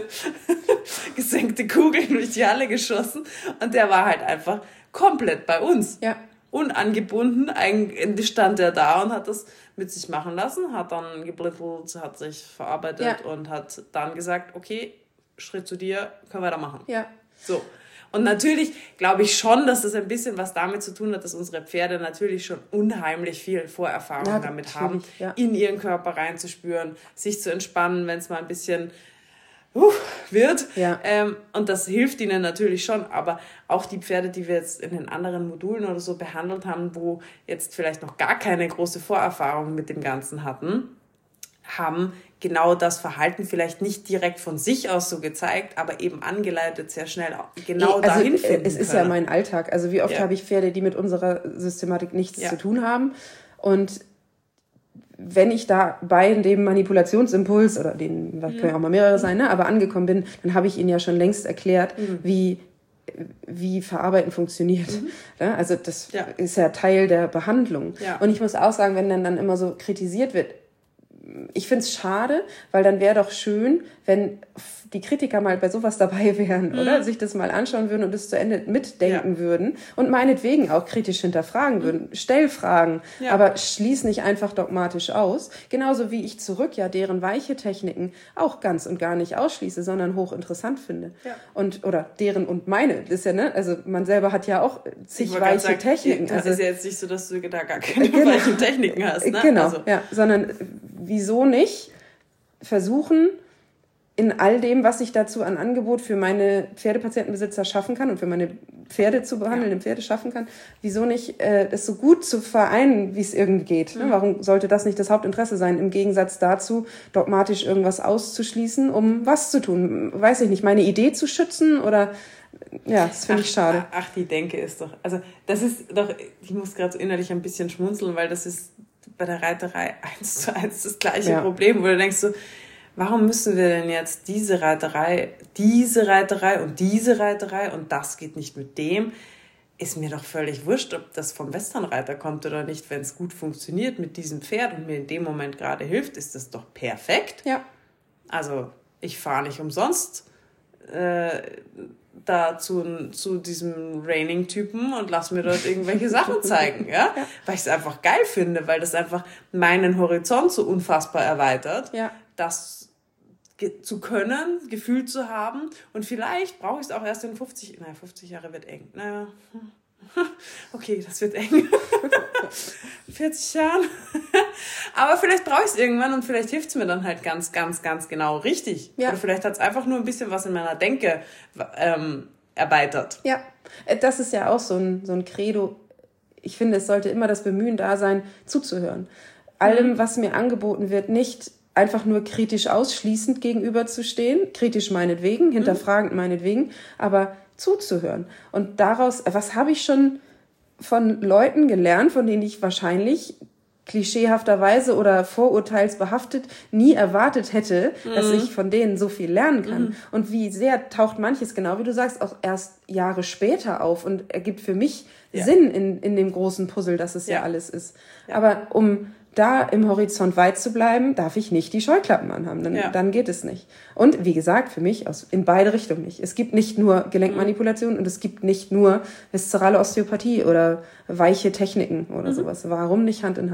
gesenkte Kugeln durch die Halle geschossen. Und der war halt einfach komplett bei uns. Ja. Unangebunden, eigentlich stand er da und hat das mit sich machen lassen, hat dann geblittelt, hat sich verarbeitet Ja. und hat dann gesagt, okay, Schritt zu dir, können wir da machen. Ja. So. Und natürlich glaube ich schon, dass das ein bisschen was damit zu tun hat, dass unsere Pferde natürlich schon unheimlich viel Vorerfahrung Ja, damit haben, ja. in ihren Körper reinzuspüren, sich zu entspannen, wenn es mal ein bisschen uh, wird. Ja. Ähm, und das hilft ihnen natürlich schon. Aber auch die Pferde, die wir jetzt in den anderen Modulen oder so behandelt haben, wo jetzt vielleicht noch gar keine große Vorerfahrung mit dem Ganzen hatten, haben genau das Verhalten vielleicht nicht direkt von sich aus so gezeigt, aber eben angeleitet sehr schnell genau also, dahin finden es ist können. ja mein Alltag. Also wie oft Ja. habe ich Pferde, die mit unserer Systematik nichts Ja. zu tun haben. Und wenn ich da bei dem Manipulationsimpuls, oder den, das können ja auch mal mehrere sein, ne, aber angekommen bin, dann habe ich Ihnen ja schon längst erklärt, Mhm. wie wie Verarbeiten funktioniert. Mhm. Ja, also das Ja. ist ja Teil der Behandlung. Ja. Und ich muss auch sagen, wenn dann, dann immer so kritisiert wird, ich finde es schade, weil dann wäre doch schön, wenn die Kritiker mal bei sowas dabei wären, Mhm. oder? Sich das mal anschauen würden und das zu Ende mitdenken Ja. würden und meinetwegen auch kritisch hinterfragen würden. Stell Fragen, Ja. aber schließ nicht einfach dogmatisch aus. Genauso wie ich zurück ja deren weiche Techniken auch ganz und gar nicht ausschließe, sondern hochinteressant finde. Ja. Und, oder deren und meine. Das ist ja, ne? Also man selber hat ja auch zig Ich wollte gerade weiche sagen, Techniken. Das Also, ist ja jetzt nicht so, dass du da gar keine Genau. weichen Techniken hast. Ne? Genau, Also, ja, sondern wieso nicht versuchen, in all dem, was ich dazu an Angebot für meine Pferdepatientenbesitzer schaffen kann und für meine Pferde zu behandeln, ja. Pferde schaffen kann, wieso nicht äh, das so gut zu vereinen, wie es irgendwie geht. Mhm. Ne? Warum sollte das nicht das Hauptinteresse sein, im Gegensatz dazu, dogmatisch irgendwas auszuschließen, um was zu tun? Weiß ich nicht, meine Idee zu schützen oder... Ja, das finde ich schade. Ach, die Denke ist doch... Also das ist doch... Ich muss gerade so innerlich ein bisschen schmunzeln, weil das ist bei der Reiterei eins zu eins das gleiche ja. Problem, wo du denkst so, warum müssen wir denn jetzt diese Reiterei, diese Reiterei und diese Reiterei und das geht nicht mit dem? Ist mir doch völlig wurscht, ob das vom Westernreiter kommt oder nicht. Wenn es gut funktioniert mit diesem Pferd und mir in dem Moment gerade hilft, ist das doch perfekt. Ja. Also ich fahre nicht umsonst äh, da zu, zu diesem Reining-Typen und lass mir dort irgendwelche Sachen zeigen, ja? ja. Weil ich es einfach geil finde, weil das einfach meinen Horizont so unfassbar erweitert, ja. das zu können, Gefühl zu haben und vielleicht brauche ich es auch erst in fünfzig, naja, fünfzig Jahre wird eng, naja, okay, das wird eng, vierzig Jahren, aber vielleicht brauche ich es irgendwann und vielleicht hilft es mir dann halt ganz, ganz, ganz genau richtig. Ja. Oder vielleicht hat es einfach nur ein bisschen was in meiner Denke ähm, erweitert. Ja, das ist ja auch so ein, so ein Credo. Ich finde, es sollte immer das Bemühen da sein, zuzuhören. Allem, mhm. was mir angeboten wird, nicht einfach nur kritisch ausschließend gegenüberzustehen, kritisch meinetwegen, hinterfragend mhm. meinetwegen, aber zuzuhören. Und daraus, was habe ich schon von Leuten gelernt, von denen ich wahrscheinlich klischeehafterweise oder vorurteilsbehaftet nie erwartet hätte, mhm. dass ich von denen so viel lernen kann. Mhm. Und wie sehr taucht manches, genau wie du sagst, auch erst Jahre später auf und ergibt für mich ja. Sinn in, in dem großen Puzzle, dass es ja, ja alles ist. Ja. Aber um da im Horizont weit zu bleiben, darf ich nicht die Scheuklappen anhaben. Dann, ja. dann geht es nicht. Und wie gesagt, für mich aus, in beide Richtungen nicht. Es gibt nicht nur Gelenkmanipulation mhm. und es gibt nicht nur viszerale Osteopathie oder weiche Techniken oder mhm. sowas. Warum nicht Hand in Hand?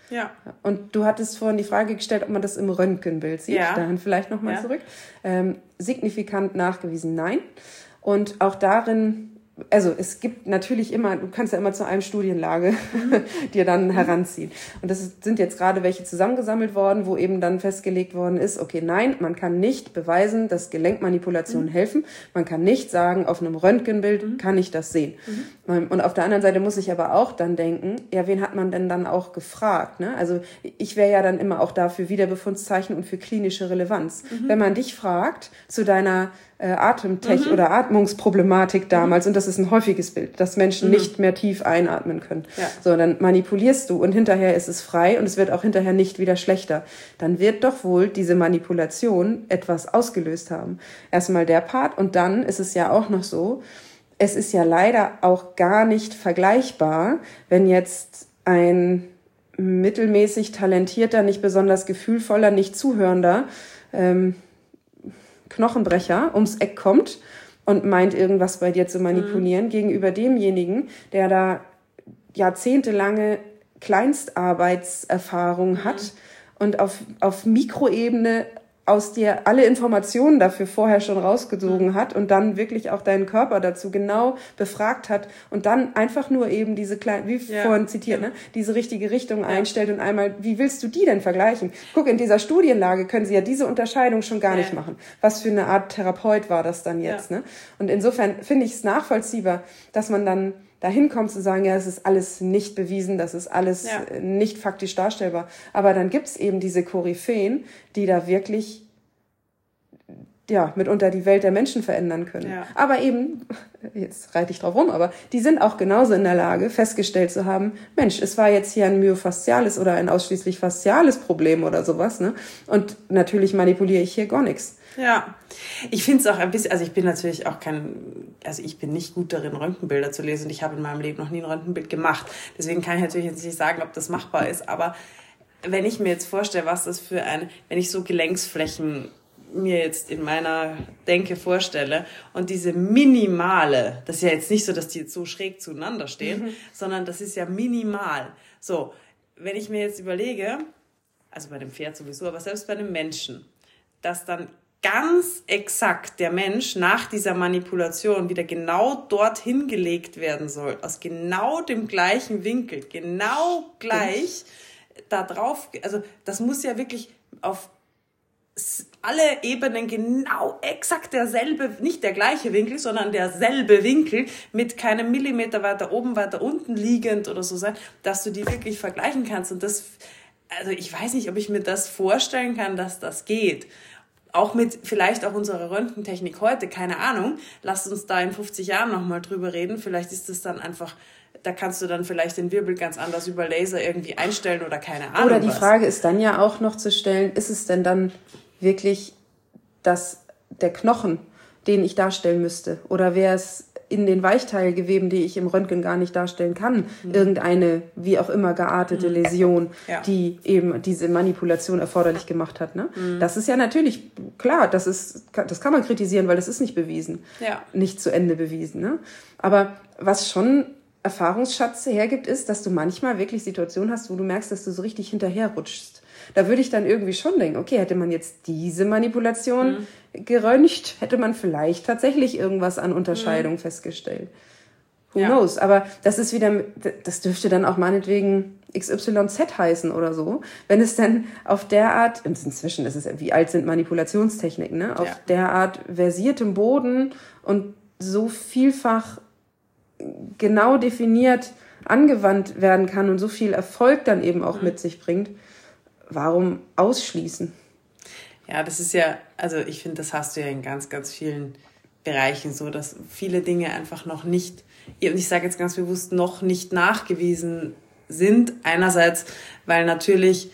Ja. Und du hattest vorhin die Frage gestellt, ob man das im Röntgenbild sieht. Ja. Dahin vielleicht nochmal ja. zurück. Ähm, signifikant nachgewiesen, nein. Und auch darin, also es gibt natürlich immer, du kannst ja immer zu einem Studienlage mhm. dir dann mhm. heranziehen. Und das sind jetzt gerade welche zusammengesammelt worden, wo eben dann festgelegt worden ist, okay, nein, man kann nicht beweisen, dass Gelenkmanipulationen mhm. helfen. Man kann nicht sagen, auf einem Röntgenbild mhm. kann ich das sehen. Mhm. Und auf der anderen Seite muss ich aber auch dann denken, ja, wen hat man denn dann auch gefragt? Ne? Also ich wäre ja dann immer auch da für Wiederbefundszeichen und für klinische Relevanz. Mhm. Wenn man dich fragt zu deiner Atemtech- mhm. oder Atmungsproblematik damals, mhm. und das ist ein häufiges Bild, dass Menschen mhm. nicht mehr tief einatmen können. Ja. So, dann manipulierst du und hinterher ist es frei und es wird auch hinterher nicht wieder schlechter. Dann wird doch wohl diese Manipulation etwas ausgelöst haben. Erstmal der Part und dann ist es ja auch noch so, es ist ja leider auch gar nicht vergleichbar, wenn jetzt ein mittelmäßig talentierter, nicht besonders gefühlvoller, nicht zuhörender ähm, Knochenbrecher ums Eck kommt und meint, irgendwas bei dir zu manipulieren, mhm. gegenüber demjenigen, der da jahrzehntelange Kleinstarbeitserfahrung mhm. hat und auf, auf Mikroebene aus dir alle Informationen dafür vorher schon rausgesogen mhm. hat und dann wirklich auch deinen Körper dazu genau befragt hat und dann einfach nur eben diese kleine, wie ja. vorhin zitiert, ja. ne, diese richtige Richtung ja. einstellt und einmal, wie willst du die denn vergleichen? Guck, in dieser Studienlage können sie ja diese Unterscheidung schon gar ja. nicht machen. Was für eine Art Therapeut war das dann jetzt? Ja. Ne? Und insofern finde ich es nachvollziehbar, dass man dann dahin kommt zu sagen, ja, es ist alles nicht bewiesen, das ist alles ja. nicht faktisch darstellbar. Aber dann gibt's eben diese Koryphäen, die da wirklich ja, mitunter die Welt der Menschen verändern können. Ja. Aber eben, jetzt reite ich drauf rum, aber die sind auch genauso in der Lage, festgestellt zu haben, Mensch, es war jetzt hier ein myofasziales oder ein ausschließlich fasziales Problem oder sowas, ne? Und natürlich manipuliere ich hier gar nichts. Ja, ich finde es auch ein bisschen, also ich bin natürlich auch kein, also ich bin nicht gut darin, Röntgenbilder zu lesen und ich habe in meinem Leben noch nie ein Röntgenbild gemacht. Deswegen kann ich natürlich jetzt nicht sagen, ob das machbar ist, aber wenn ich mir jetzt vorstelle, was das für ein, wenn ich so Gelenksflächen mir jetzt in meiner Denke vorstelle und diese minimale, das ist ja jetzt nicht so, dass die jetzt so schräg zueinander stehen, mhm. sondern das ist ja minimal. So, wenn ich mir jetzt überlege, also bei dem Pferd sowieso, aber selbst bei dem Menschen, dass dann ganz exakt der Mensch nach dieser Manipulation wieder genau dorthin gelegt werden soll, aus genau dem gleichen Winkel, genau gleich da drauf, also das muss ja wirklich auf alle Ebenen genau exakt derselbe, nicht der gleiche Winkel, sondern derselbe Winkel mit keinem Millimeter weiter oben, weiter unten liegend oder so sein, dass du die wirklich vergleichen kannst. Und das, also ich weiß nicht, ob ich mir das vorstellen kann, dass das geht. Auch mit vielleicht auch unserer Röntgentechnik heute, keine Ahnung. Lasst uns da in fünfzig Jahren nochmal drüber reden. Vielleicht ist das dann einfach, da kannst du dann vielleicht den Wirbel ganz anders über Laser irgendwie einstellen oder keine Ahnung. Oder die was. Frage ist dann ja auch noch zu stellen, ist es denn dann wirklich das, der Knochen, den ich darstellen müsste? Oder wäre es in den Weichteilgeweben, die ich im Röntgen gar nicht darstellen kann, mhm. irgendeine, wie auch immer, geartete mhm. Läsion, ja. die eben diese Manipulation erforderlich gemacht hat. Ne? Mhm. Das ist ja natürlich, klar, das ist, das kann man kritisieren, weil das ist nicht bewiesen. Ja. Nicht zu Ende bewiesen. Ne? Aber was schon Erfahrungsschatz hergibt, ist, dass du manchmal wirklich Situationen hast, wo du merkst, dass du so richtig hinterherrutschst. Da würde ich dann irgendwie schon denken, okay, hätte man jetzt diese Manipulation mhm. geröntgt, hätte man vielleicht tatsächlich irgendwas an Unterscheidung mhm. festgestellt. Who ja. knows? Aber das ist wieder, das dürfte dann auch meinetwegen X Y Z heißen oder so. Wenn es dann auf der Art, inzwischen ist es, wie alt sind Manipulationstechniken, ne? Auf ja. der Art versiertem Boden und so vielfach genau definiert angewandt werden kann und so viel Erfolg dann eben auch mhm. mit sich bringt. Warum ausschließen? Ja, das ist ja, also ich finde, das hast du ja in ganz, ganz vielen Bereichen so, dass viele Dinge einfach noch nicht, und ich sage jetzt ganz bewusst, noch nicht nachgewiesen sind. Einerseits, weil natürlich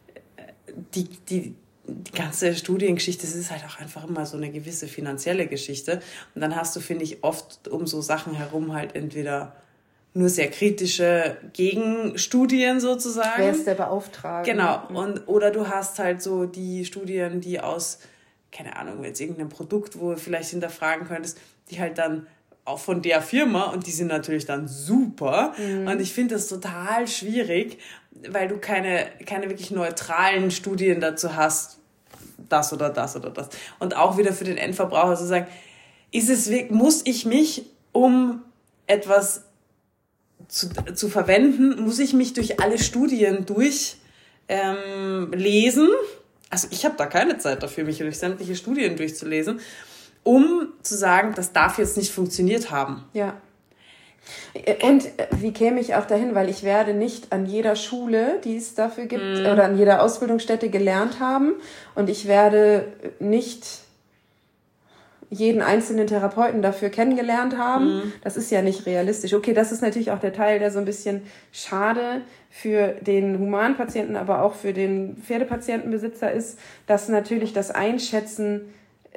die, die, die ganze Studiengeschichte, das ist halt auch einfach immer so eine gewisse finanzielle Geschichte. Und dann hast du, finde ich, oft um so Sachen herum halt entweder nur sehr kritische Gegenstudien sozusagen. Wer ist der Beauftragte? Genau. Und, oder du hast halt so die Studien, die aus, keine Ahnung, jetzt irgendeinem Produkt, wo du vielleicht hinterfragen könntest, die halt dann auch von der Firma und die sind natürlich dann super. Mhm. Und ich finde das total schwierig. weil du keine, keine wirklich neutralen Studien dazu hast, das oder das oder das. Und auch wieder für den Endverbraucher zu sagen, ist es wirklich, muss ich mich, um etwas zu, zu verwenden, muss ich mich durch alle Studien durchlesen? Ähm, lesen? Also ich habe da keine Zeit dafür, mich durch sämtliche Studien durchzulesen, um zu sagen, das darf jetzt nicht funktioniert haben. Ja. Und wie käme ich auch dahin? Weil ich werde nicht an jeder Schule, die es dafür gibt, mm. oder an jeder Ausbildungsstätte gelernt haben. Und ich werde nicht jeden einzelnen Therapeuten dafür kennengelernt haben. Mm. Das ist ja nicht realistisch. Okay, das ist natürlich auch der Teil, der so ein bisschen schade für den Humanpatienten, aber auch für den Pferdepatientenbesitzer ist, dass natürlich das Einschätzen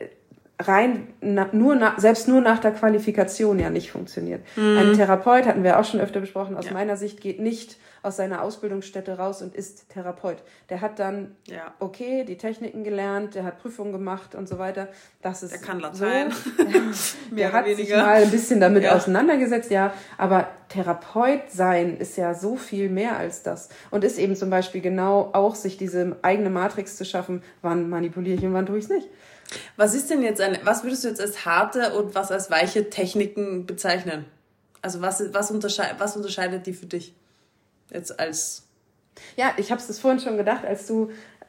rein na, nur nach, selbst nur nach der Qualifikation ja nicht funktioniert. Mhm. Ein Therapeut, hatten wir auch schon öfter besprochen, aus ja. meiner Sicht geht nicht aus seiner Ausbildungsstätte raus und ist Therapeut. Der hat dann, ja. okay, die Techniken gelernt, der hat Prüfungen gemacht und so weiter. Das ist der kann Latein. So. Der hat sich mal ein bisschen damit ja. auseinandergesetzt, ja. Aber Therapeut sein ist ja so viel mehr als das. Und ist eben zum Beispiel genau auch, sich diese eigene Matrix zu schaffen, wann manipuliere ich und wann tue ich es nicht. Was ist denn jetzt eine, was würdest du jetzt als harte und was als weiche Techniken bezeichnen? Also was, was, unterscheid, was unterscheidet die für dich jetzt als... Ja, ich habe es das vorhin schon gedacht, als du,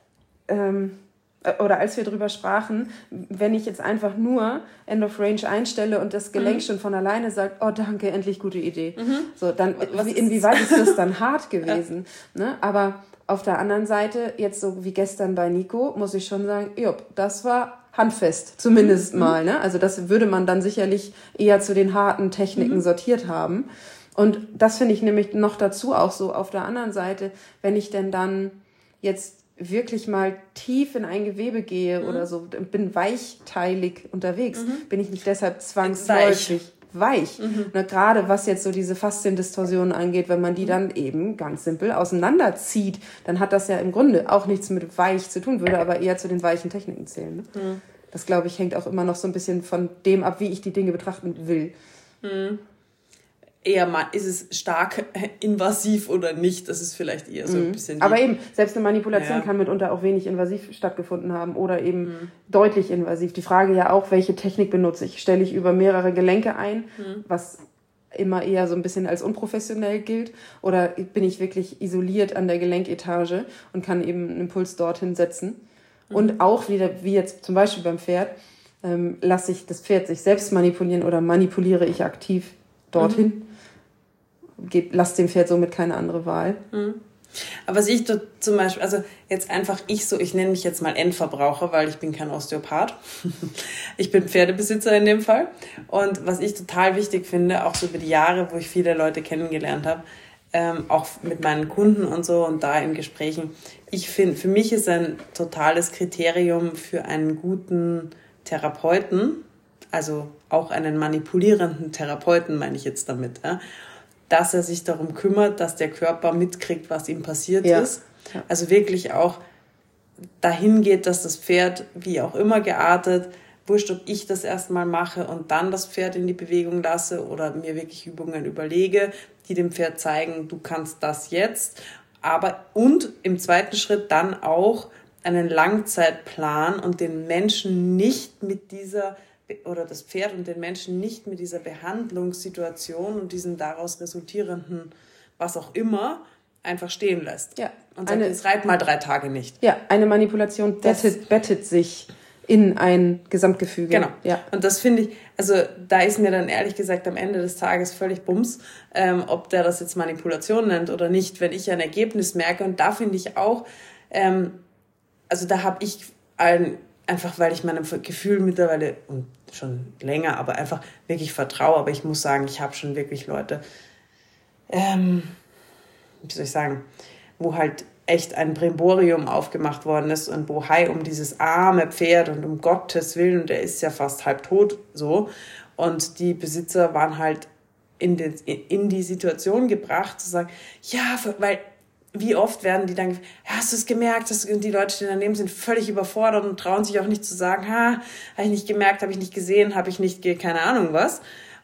ähm, oder als wir drüber sprachen, wenn ich jetzt einfach nur End of Range einstelle und das Gelenk mhm. schon von alleine sagt, oh danke, endlich gute Idee. Mhm. So, dann, was inwieweit ist das dann hart gewesen? Ja. Ne? Aber auf der anderen Seite, jetzt so wie gestern bei Nico, muss ich schon sagen, jo, das war handfest, zumindest mhm. mal. Ne? Also das würde man dann sicherlich eher zu den harten Techniken mhm. sortiert haben. Und das finde ich nämlich noch dazu auch so auf der anderen Seite, wenn ich denn dann jetzt wirklich mal tief in ein Gewebe gehe mhm. oder so, bin weichteilig unterwegs, mhm. bin ich nicht deshalb zwangsläufig weich. Mhm. Ne, gerade was jetzt so diese Fasziendistorsionen angeht, wenn man die dann eben ganz simpel auseinanderzieht, dann hat das ja im Grunde auch nichts mit weich zu tun, würde aber eher zu den weichen Techniken zählen. Ne? Mhm. Das, glaube ich, hängt auch immer noch so ein bisschen von dem ab, wie ich die Dinge betrachten will. Mhm. Eher mal, ist es stark invasiv oder nicht? Das ist vielleicht eher so ein bisschen... Aber eben, selbst eine Manipulation ja. kann mitunter auch wenig invasiv stattgefunden haben oder eben mhm. deutlich invasiv. Die Frage ja auch, welche Technik benutze ich? Stelle ich über mehrere Gelenke ein, mhm. was immer eher so ein bisschen als unprofessionell gilt? Oder bin ich wirklich isoliert an der Gelenketage und kann eben einen Impuls dorthin setzen? Mhm. Und auch wieder, wie jetzt zum Beispiel beim Pferd, ähm, lasse ich das Pferd sich selbst manipulieren oder manipuliere ich aktiv dorthin? Mhm. Lass dem Pferd somit keine andere Wahl. Mhm. Aber was ich dort zum Beispiel, also jetzt einfach ich so, ich nenne mich jetzt mal Endverbraucher, weil ich bin kein Osteopath. Ich bin Pferdebesitzer in dem Fall. Und was ich total wichtig finde, auch so über die Jahre, wo ich viele Leute kennengelernt habe, ähm, auch mit meinen Kunden und so und da in Gesprächen, ich finde, für mich ist ein totales Kriterium für einen guten Therapeuten, also auch einen manipulierenden Therapeuten, meine ich jetzt damit, ja, dass er sich darum kümmert, dass der Körper mitkriegt, was ihm passiert ja. ist. Ja. Also wirklich auch dahin geht, dass das Pferd, wie auch immer geartet, wurscht, ob ich das erstmal mache und dann das Pferd in die Bewegung lasse oder mir wirklich Übungen überlege, die dem Pferd zeigen, du kannst das jetzt. Aber und im zweiten Schritt dann auch einen Langzeitplan und den Menschen nicht mit dieser oder das Pferd und den Menschen nicht mit dieser Behandlungssituation und diesen daraus resultierenden, was auch immer, einfach stehen lässt. Ja, und sagt, jetzt reit mal drei Tage nicht. Ja, eine Manipulation bettet, bettet sich in ein Gesamtgefüge. Genau. Ja. Und das finde ich, also da ist mir dann ehrlich gesagt am Ende des Tages völlig Bums, ähm, ob der das jetzt Manipulation nennt oder nicht, wenn ich ein Ergebnis merke. Und da finde ich auch, ähm, also da habe ich ein einfach weil ich meinem Gefühl mittlerweile, und schon länger, aber einfach wirklich vertraue. Aber ich muss sagen, ich habe schon wirklich Leute, ähm, wie soll ich sagen, wo halt echt ein Brimborium aufgemacht worden ist und wo Hai um dieses arme Pferd und um Gottes Willen, und der ist ja fast halb tot, so. Und die Besitzer waren halt in die, in die Situation gebracht, zu sagen, ja, weil wie oft werden die dann, ja, hast du es gemerkt, dass die Leute, die daneben sind, völlig überfordert und trauen sich auch nicht zu sagen, ha, habe ich nicht gemerkt, habe ich nicht gesehen, habe ich nicht, keine Ahnung was.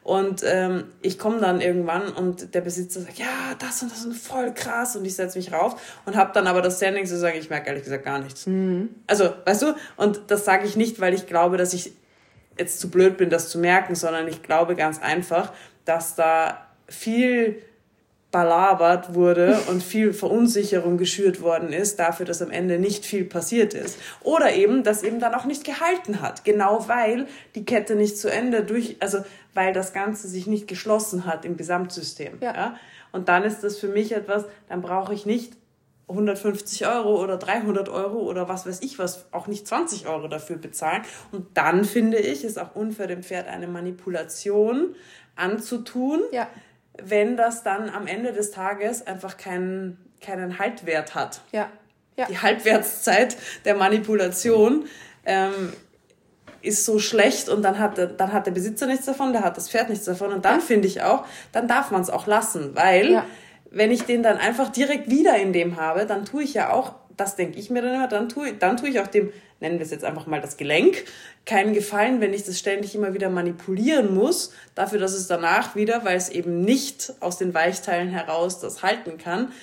Und ähm, ich komme dann irgendwann und der Besitzer sagt, ja, das und das ist voll krass. Und ich setze mich rauf und habe dann aber das Standing zu sagen, ich merke ehrlich gesagt gar nichts. Mhm. Also, weißt du, und das sage ich nicht, weil ich glaube, dass ich jetzt zu blöd bin, das zu merken, sondern ich glaube ganz einfach, dass da viel balabert wurde und viel Verunsicherung geschürt worden ist, dafür, dass am Ende nicht viel passiert ist. Oder eben, dass eben dann auch nicht gehalten hat. Genau weil die Kette nicht zu Ende durch, also weil das Ganze sich nicht geschlossen hat im Gesamtsystem. Ja. Ja? Und dann ist das für mich etwas, dann brauche ich nicht hundertfünfzig Euro oder dreihundert Euro oder was weiß ich was, auch nicht zwanzig Euro dafür bezahlen. Und dann finde ich, ist auch unfair dem Pferd eine Manipulation anzutun, ja. wenn das dann am Ende des Tages einfach keinen, keinen Haltwert hat. Ja. Ja. Die Halbwertszeit der Manipulation ähm, ist so schlecht und dann hat, der, dann hat der Besitzer nichts davon, der hat das Pferd nichts davon. Und dann ja. finde ich auch, dann darf man es auch lassen, weil ja. wenn ich den dann einfach direkt wieder in dem habe, dann tue ich ja auch, das denke ich mir dann immer, dann tue, dann tue ich auch dem, nennen wir es jetzt einfach mal das Gelenk, keinen Gefallen, wenn ich das ständig immer wieder manipulieren muss, dafür, dass es danach wieder, weil es eben nicht aus den Weichteilen heraus das halten kann,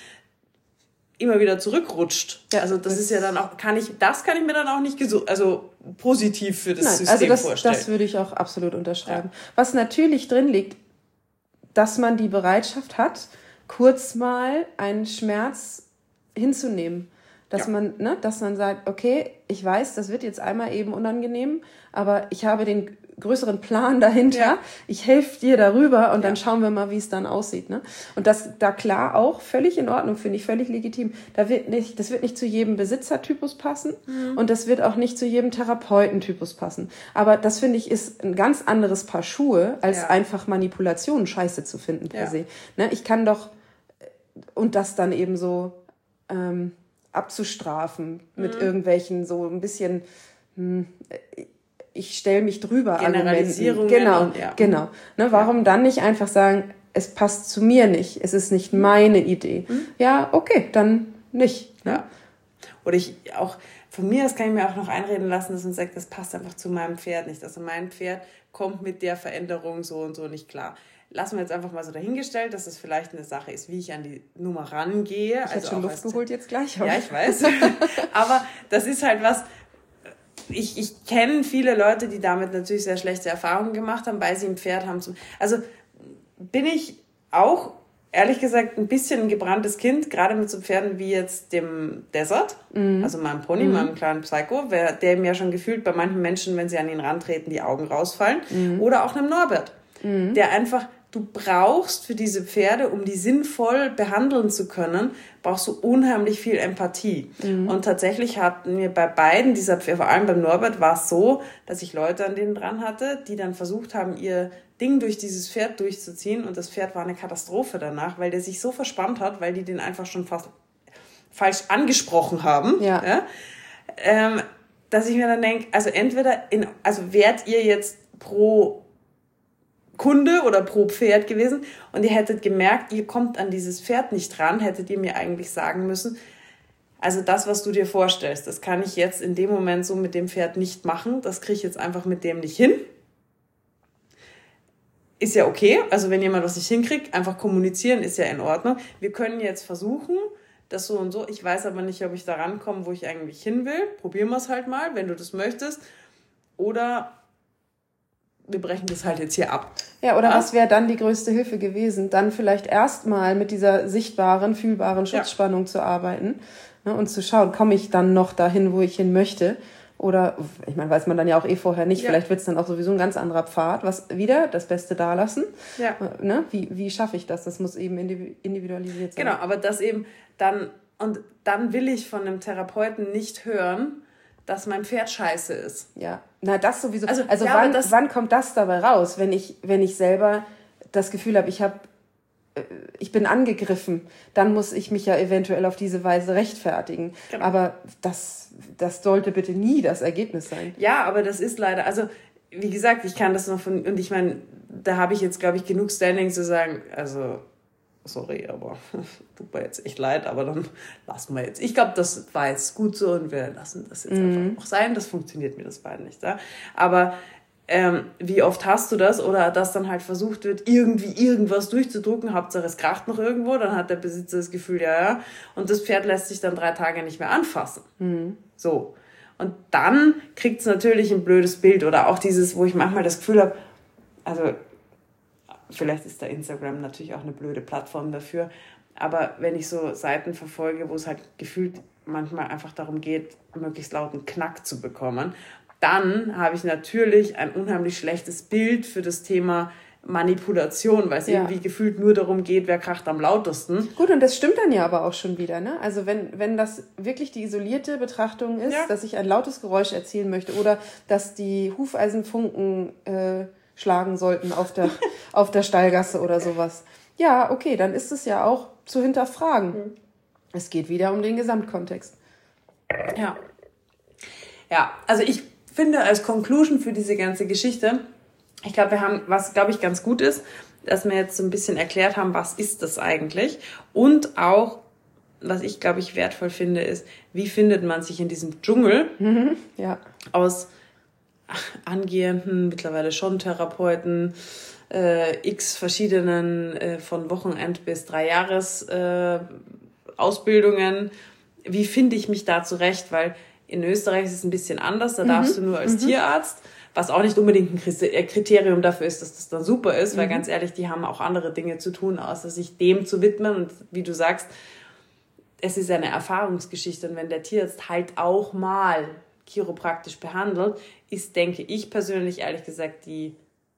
immer wieder zurückrutscht. Ja, also das, das ist ja dann auch, kann ich, das kann ich mir dann auch nicht gesu- also positiv für das Nein, System also das, vorstellen. Das würde ich auch absolut unterschreiben. Ja. Was natürlich drin liegt, dass man die Bereitschaft hat, kurz mal einen Schmerz hinzunehmen. Dass ja. man, ne, dass man sagt, okay, ich weiß, das wird jetzt einmal eben unangenehm, aber ich habe den größeren Plan dahinter. Ja. Ich helfe dir darüber und ja. dann schauen wir mal, wie es dann aussieht. Ne? Und das da klar auch völlig in Ordnung, finde ich völlig legitim. Da wird nicht, das wird nicht zu jedem Besitzertypus passen mhm. und das wird auch nicht zu jedem Therapeutentypus passen. Aber das finde ich ist ein ganz anderes Paar Schuhe, als ja. einfach Manipulationen scheiße zu finden per ja. se. Ne? Ich kann doch und das dann eben so ähm, abzustrafen mit mhm. irgendwelchen so ein bisschen hm, ich stelle mich drüber Argumenten. Genau, und, ja. genau. Ne, warum ja. dann nicht einfach sagen, es passt zu mir nicht, es ist nicht meine Idee. Mhm. Ja, okay, dann nicht. Ne? Ja. Oder ich auch, von mir aus kann ich mir auch noch einreden lassen, dass man sagt, das passt einfach zu meinem Pferd nicht. Also mein Pferd kommt mit der Veränderung so und so nicht klar. Lassen wir jetzt einfach mal so dahingestellt, dass es vielleicht eine Sache ist, wie ich an die Nummer rangehe. Ich hätte also schon Luft geholt jetzt gleich. Ja, ich weiß. Aber das ist halt was, ich, ich kenne viele Leute, die damit natürlich sehr schlechte Erfahrungen gemacht haben, weil sie ein Pferd haben. Zum, also bin ich auch, ehrlich gesagt, ein bisschen ein gebranntes Kind, gerade mit so Pferden wie jetzt dem Desert, mhm. also meinem Pony, mhm. meinem kleinen Psycho, der mir ja schon gefühlt bei manchen Menschen, wenn sie an ihn rantreten, die Augen rausfallen. Mhm. Oder auch einem Norbert, mhm. der einfach... Du brauchst für diese Pferde, um die sinnvoll behandeln zu können, brauchst du unheimlich viel Empathie. Mhm. Und tatsächlich hatten wir bei beiden dieser Pferde, vor allem beim Norbert, war es so, dass ich Leute an denen dran hatte, die dann versucht haben, ihr Ding durch dieses Pferd durchzuziehen. Und das Pferd war eine Katastrophe danach, weil der sich so verspannt hat, weil die den einfach schon fast falsch angesprochen haben. Ja. Ja? Ähm, dass ich mir dann denke, also entweder, in, also wärt ihr jetzt pro Kunde oder pro Pferd gewesen und ihr hättet gemerkt, ihr kommt an dieses Pferd nicht ran, hättet ihr mir eigentlich sagen müssen, also das, was du dir vorstellst, das kann ich jetzt in dem Moment so mit dem Pferd nicht machen, das kriege ich jetzt einfach mit dem nicht hin. Ist ja okay, also wenn jemand was nicht hinkriegt, einfach kommunizieren, ist ja in Ordnung. Wir können jetzt versuchen, das so und so, ich weiß aber nicht, ob ich da rankomme, wo ich eigentlich hin will, probieren wir es halt mal, wenn du das möchtest, oder wir brechen das halt jetzt hier ab. Ja, oder ja? Was wäre dann die größte Hilfe gewesen? Dann vielleicht erstmal mit dieser sichtbaren, fühlbaren Schutzspannung ja. zu arbeiten, ne, und zu schauen, komme ich dann noch dahin, wo ich hin möchte? Oder, ich meine, weiß man dann ja auch eh vorher nicht, ja. vielleicht wird es dann auch sowieso ein ganz anderer Pfad. Was wieder? Das Beste dalassen. Ja. Ne? Wie, wie schaffe ich das? Das muss eben individualisiert sein. Genau, aber das eben dann, und dann will ich von einem Therapeuten nicht hören, dass mein Pferd scheiße ist. Ja, na das sowieso. Also, also ja, wann, das, wann kommt das dabei raus, wenn ich, wenn ich selber das Gefühl habe, ich habe, ich bin angegriffen, dann muss ich mich ja eventuell auf diese Weise rechtfertigen. Genau. Aber das, das sollte bitte nie das Ergebnis sein. Ja, aber das ist leider, also wie gesagt, ich kann das noch von, und ich meine, da habe ich jetzt, glaube ich, genug Standing zu sagen, also sorry, aber tut mir jetzt echt leid, aber dann lassen wir jetzt. Ich glaube, das war jetzt gut so und wir lassen das jetzt mhm. einfach auch sein. Das funktioniert mir das beide nicht. Ja? Aber ähm, wie oft hast du das? Oder dass dann halt versucht wird, irgendwie irgendwas durchzudrucken, Hauptsache es kracht noch irgendwo, dann hat der Besitzer das Gefühl, ja, ja, und das Pferd lässt sich dann drei Tage nicht mehr anfassen. Mhm. So. Und dann kriegt es natürlich ein blödes Bild oder auch dieses, wo ich manchmal das Gefühl habe, also vielleicht ist da Instagram natürlich auch eine blöde Plattform dafür, aber wenn ich so Seiten verfolge, wo es halt gefühlt manchmal einfach darum geht, möglichst lauten Knack zu bekommen, dann habe ich natürlich ein unheimlich schlechtes Bild für das Thema Manipulation, weil es ja. irgendwie gefühlt nur darum geht, wer kracht am lautesten. Gut, und das stimmt dann ja aber auch schon wieder, ne? Also wenn, wenn das wirklich die isolierte Betrachtung ist, ja. dass ich ein lautes Geräusch erzielen möchte oder dass die Hufeisenfunken äh, schlagen sollten auf der, auf der Stallgasse oder sowas. Ja, okay, dann ist es ja auch zu hinterfragen. Mhm. Es geht wieder um den Gesamtkontext. Ja. Ja, also ich finde als Conclusion für diese ganze Geschichte, ich glaube, wir haben, was glaube ich ganz gut ist, dass wir jetzt so ein bisschen erklärt haben, was ist das eigentlich? Und auch, was ich glaube ich wertvoll finde, ist, wie findet man sich in diesem Dschungel mhm, ja. aus angehenden, mittlerweile schon Therapeuten, äh, x verschiedenen äh, von Wochenend bis drei Jahres äh, Ausbildungen. Wie finde ich mich da zurecht? Weil in Österreich ist es ein bisschen anders, da mhm. darfst du nur als mhm. Tierarzt, was auch nicht unbedingt ein Kriterium dafür ist, dass das dann super ist, mhm. weil ganz ehrlich, die haben auch andere Dinge zu tun, außer sich dem zu widmen. Und wie du sagst, es ist eine Erfahrungsgeschichte und wenn der Tierarzt halt auch mal chiropraktisch behandelt, ist, denke ich persönlich, ehrlich gesagt, die,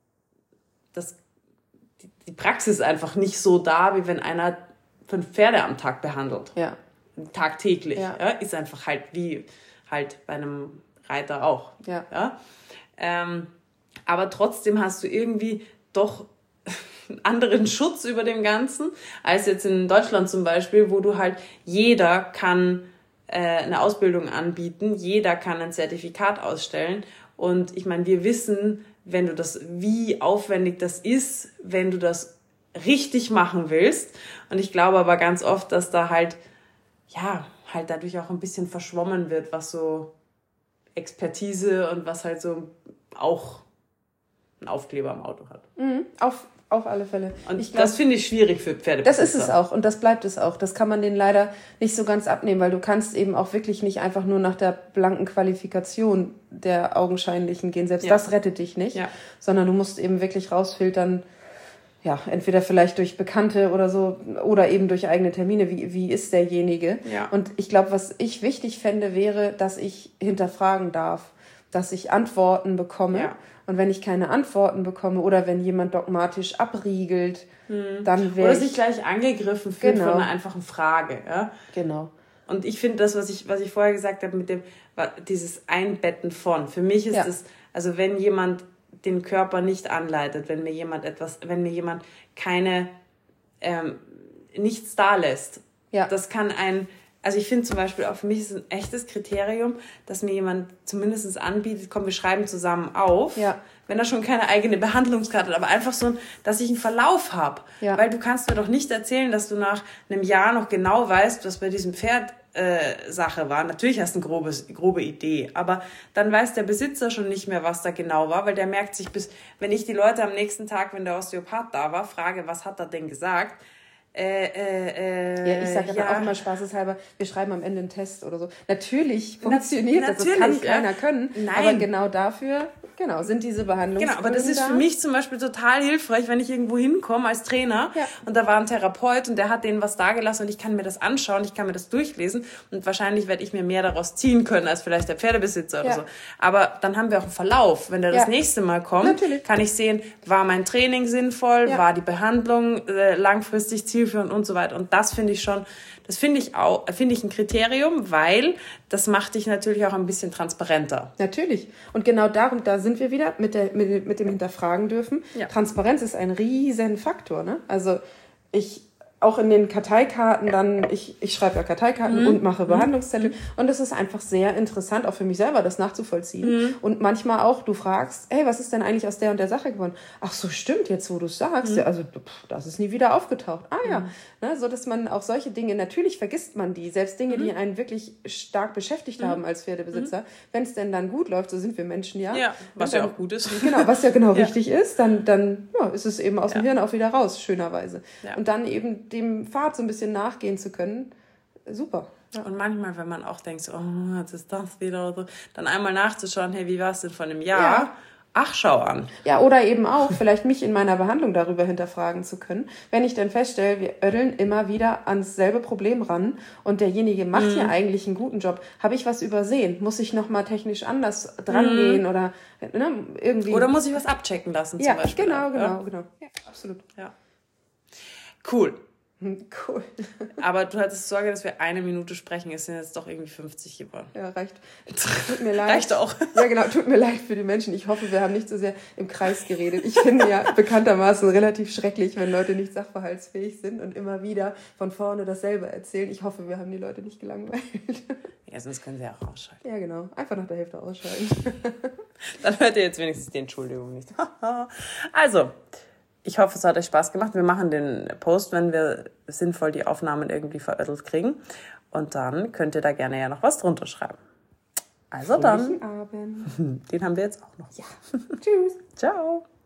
das, die, die Praxis einfach nicht so da, wie wenn einer fünf Pferde am Tag behandelt. Ja. Tagtäglich. Ja. Ja, ist einfach halt wie halt bei einem Reiter auch. Ja. Ja? Ähm, aber trotzdem hast du irgendwie doch einen anderen Schutz über dem Ganzen, als jetzt in Deutschland zum Beispiel, wo du halt, jeder kann äh, eine Ausbildung anbieten, jeder kann ein Zertifikat ausstellen. Und ich meine, wir wissen, wenn du das, wie aufwendig das ist, wenn du das richtig machen willst. Und ich glaube aber ganz oft, dass da halt, ja, halt dadurch auch ein bisschen verschwommen wird, was so Expertise und was halt so auch ein Aufkleber am Auto hat. Mhm, auf, auf alle Fälle. Und ich glaub, das finde ich schwierig für Pferdebesitzer. Das ist es auch und das bleibt es auch. Das kann man denen leider nicht so ganz abnehmen, weil du kannst eben auch wirklich nicht einfach nur nach der blanken Qualifikation der Augenscheinlichen gehen. Selbst ja. das rettet dich nicht, ja. sondern du musst eben wirklich rausfiltern, ja, entweder vielleicht durch Bekannte oder so oder eben durch eigene Termine, wie, wie ist derjenige. Ja. Und ich glaube, was ich wichtig fände, wäre, dass ich hinterfragen darf, dass ich Antworten bekomme. Ja. Und wenn ich keine Antworten bekomme oder wenn jemand dogmatisch abriegelt, hm. dann wäre Oder ich... sich gleich angegriffen fühlt genau. von einer einfachen Frage. Ja? Genau. Und ich finde das, was ich, was ich vorher gesagt habe, mit dem dieses Einbetten von. Für mich ist es, ja. also wenn jemand den Körper nicht anleitet, wenn mir jemand etwas, wenn mir jemand keine, ähm, nichts da lässt. Ja. Das kann ein, also ich finde zum Beispiel auch für mich ist ein echtes Kriterium, dass mir jemand zumindest anbietet, komm, wir schreiben zusammen auf. Ja. Wenn er schon keine eigene Behandlungskarte hat, aber einfach so, dass ich einen Verlauf habe. Ja. Weil du kannst mir doch nicht erzählen, dass du nach einem Jahr noch genau weißt, was bei diesem Pferd äh, Sache war. Natürlich hast du eine grobe, grobe Idee, aber dann weiß der Besitzer schon nicht mehr, was da genau war, weil der merkt sich bis, wenn ich die Leute am nächsten Tag, wenn der Osteopath da war, frage, was hat er denn gesagt? Äh, äh, äh, ja, ich sage aber ja. auch immer spaßeshalber, wir schreiben am Ende einen Test oder so. Natürlich funktioniert das, das kann ja. keiner können. Nein. Aber genau dafür, genau, sind diese Behandlungsbögen. Genau, aber das ist da. für mich zum Beispiel total hilfreich, wenn ich irgendwo hinkomme als Trainer ja. und da war ein Therapeut und der hat denen was dagelassen und ich kann mir das anschauen, ich kann mir das durchlesen und wahrscheinlich werde ich mir mehr daraus ziehen können als vielleicht der Pferdebesitzer ja. oder so. Aber dann haben wir auch einen Verlauf. Wenn der ja. das nächste Mal kommt, Natürlich. kann ich sehen, war mein Training sinnvoll, ja. war die Behandlung äh, langfristig zielführend und so weiter. Und das finde ich schon, das finde ich auch, finde ich ein Kriterium, weil das macht dich natürlich auch ein bisschen transparenter. Natürlich. Und genau darum, da sind wir wieder mit, der, mit, mit dem Hinterfragen dürfen. Ja. Transparenz ist ein riesen Faktor. Ne? Also ich auch in den Karteikarten dann, ich, ich schreibe ja Karteikarten mhm. und mache Behandlungszettel. Mhm. Und es ist einfach sehr interessant, auch für mich selber, das nachzuvollziehen. Mhm. Und manchmal auch, du fragst, hey, was ist denn eigentlich aus der und der Sache geworden? Ach so, stimmt, jetzt wo du es sagst. Mhm. Ja, also pff, das ist nie wieder aufgetaucht. Ah ja, mhm. ne, so dass man auch solche Dinge, natürlich vergisst man die, selbst Dinge, mhm. die einen wirklich stark beschäftigt mhm. haben als Pferdebesitzer. Mhm. Wenn es denn dann gut läuft, so sind wir Menschen ja. Ja, was dann, ja auch gut ist. Genau, was ja genau ja. richtig ist, dann, dann ja, ist es eben aus ja. dem Hirn auch wieder raus, schönerweise. Ja. Und dann eben dem Pfad so ein bisschen nachgehen zu können, super. Ja. Und manchmal, wenn man auch denkt, so, oh, jetzt ist das wieder oder so, dann einmal nachzuschauen, hey, wie war es denn vor einem Jahr? Ja. Ach, schau an. Ja, oder eben auch, vielleicht mich in meiner Behandlung darüber hinterfragen zu können. Wenn ich dann feststelle, wir ödeln immer wieder ans selbe Problem ran und derjenige macht mhm. ja eigentlich einen guten Job. Habe ich was übersehen? Muss ich nochmal technisch anders dran gehen mhm. oder ne, irgendwie. Oder muss ich was abchecken lassen zum ja, Beispiel? Genau, auch, genau, ja? genau. Ja, absolut. Ja. Cool. Cool. Aber du hattest Sorge, dass wir eine Minute sprechen. Es sind jetzt doch irgendwie fünfzig geworden. Ja, reicht. Tut mir leid. Reicht auch. Ja, genau. Tut mir leid für die Menschen. Ich hoffe, wir haben nicht so sehr im Kreis geredet. Ich finde ja bekanntermaßen relativ schrecklich, wenn Leute nicht sachverhaltsfähig sind und immer wieder von vorne dasselbe erzählen. Ich hoffe, wir haben die Leute nicht gelangweilt. Ja, sonst können sie ja auch ausschalten. Ja, genau. Einfach nach der Hälfte ausschalten. Dann hört ihr jetzt wenigstens die Entschuldigung nicht. Also, ich hoffe, es hat euch Spaß gemacht. Wir machen den Post, wenn wir sinnvoll die Aufnahmen irgendwie verödelt kriegen. Und dann könnt ihr da gerne ja noch was drunter schreiben. Also dann. Abend. Den haben wir jetzt auch noch. Ja. Tschüss. Ciao.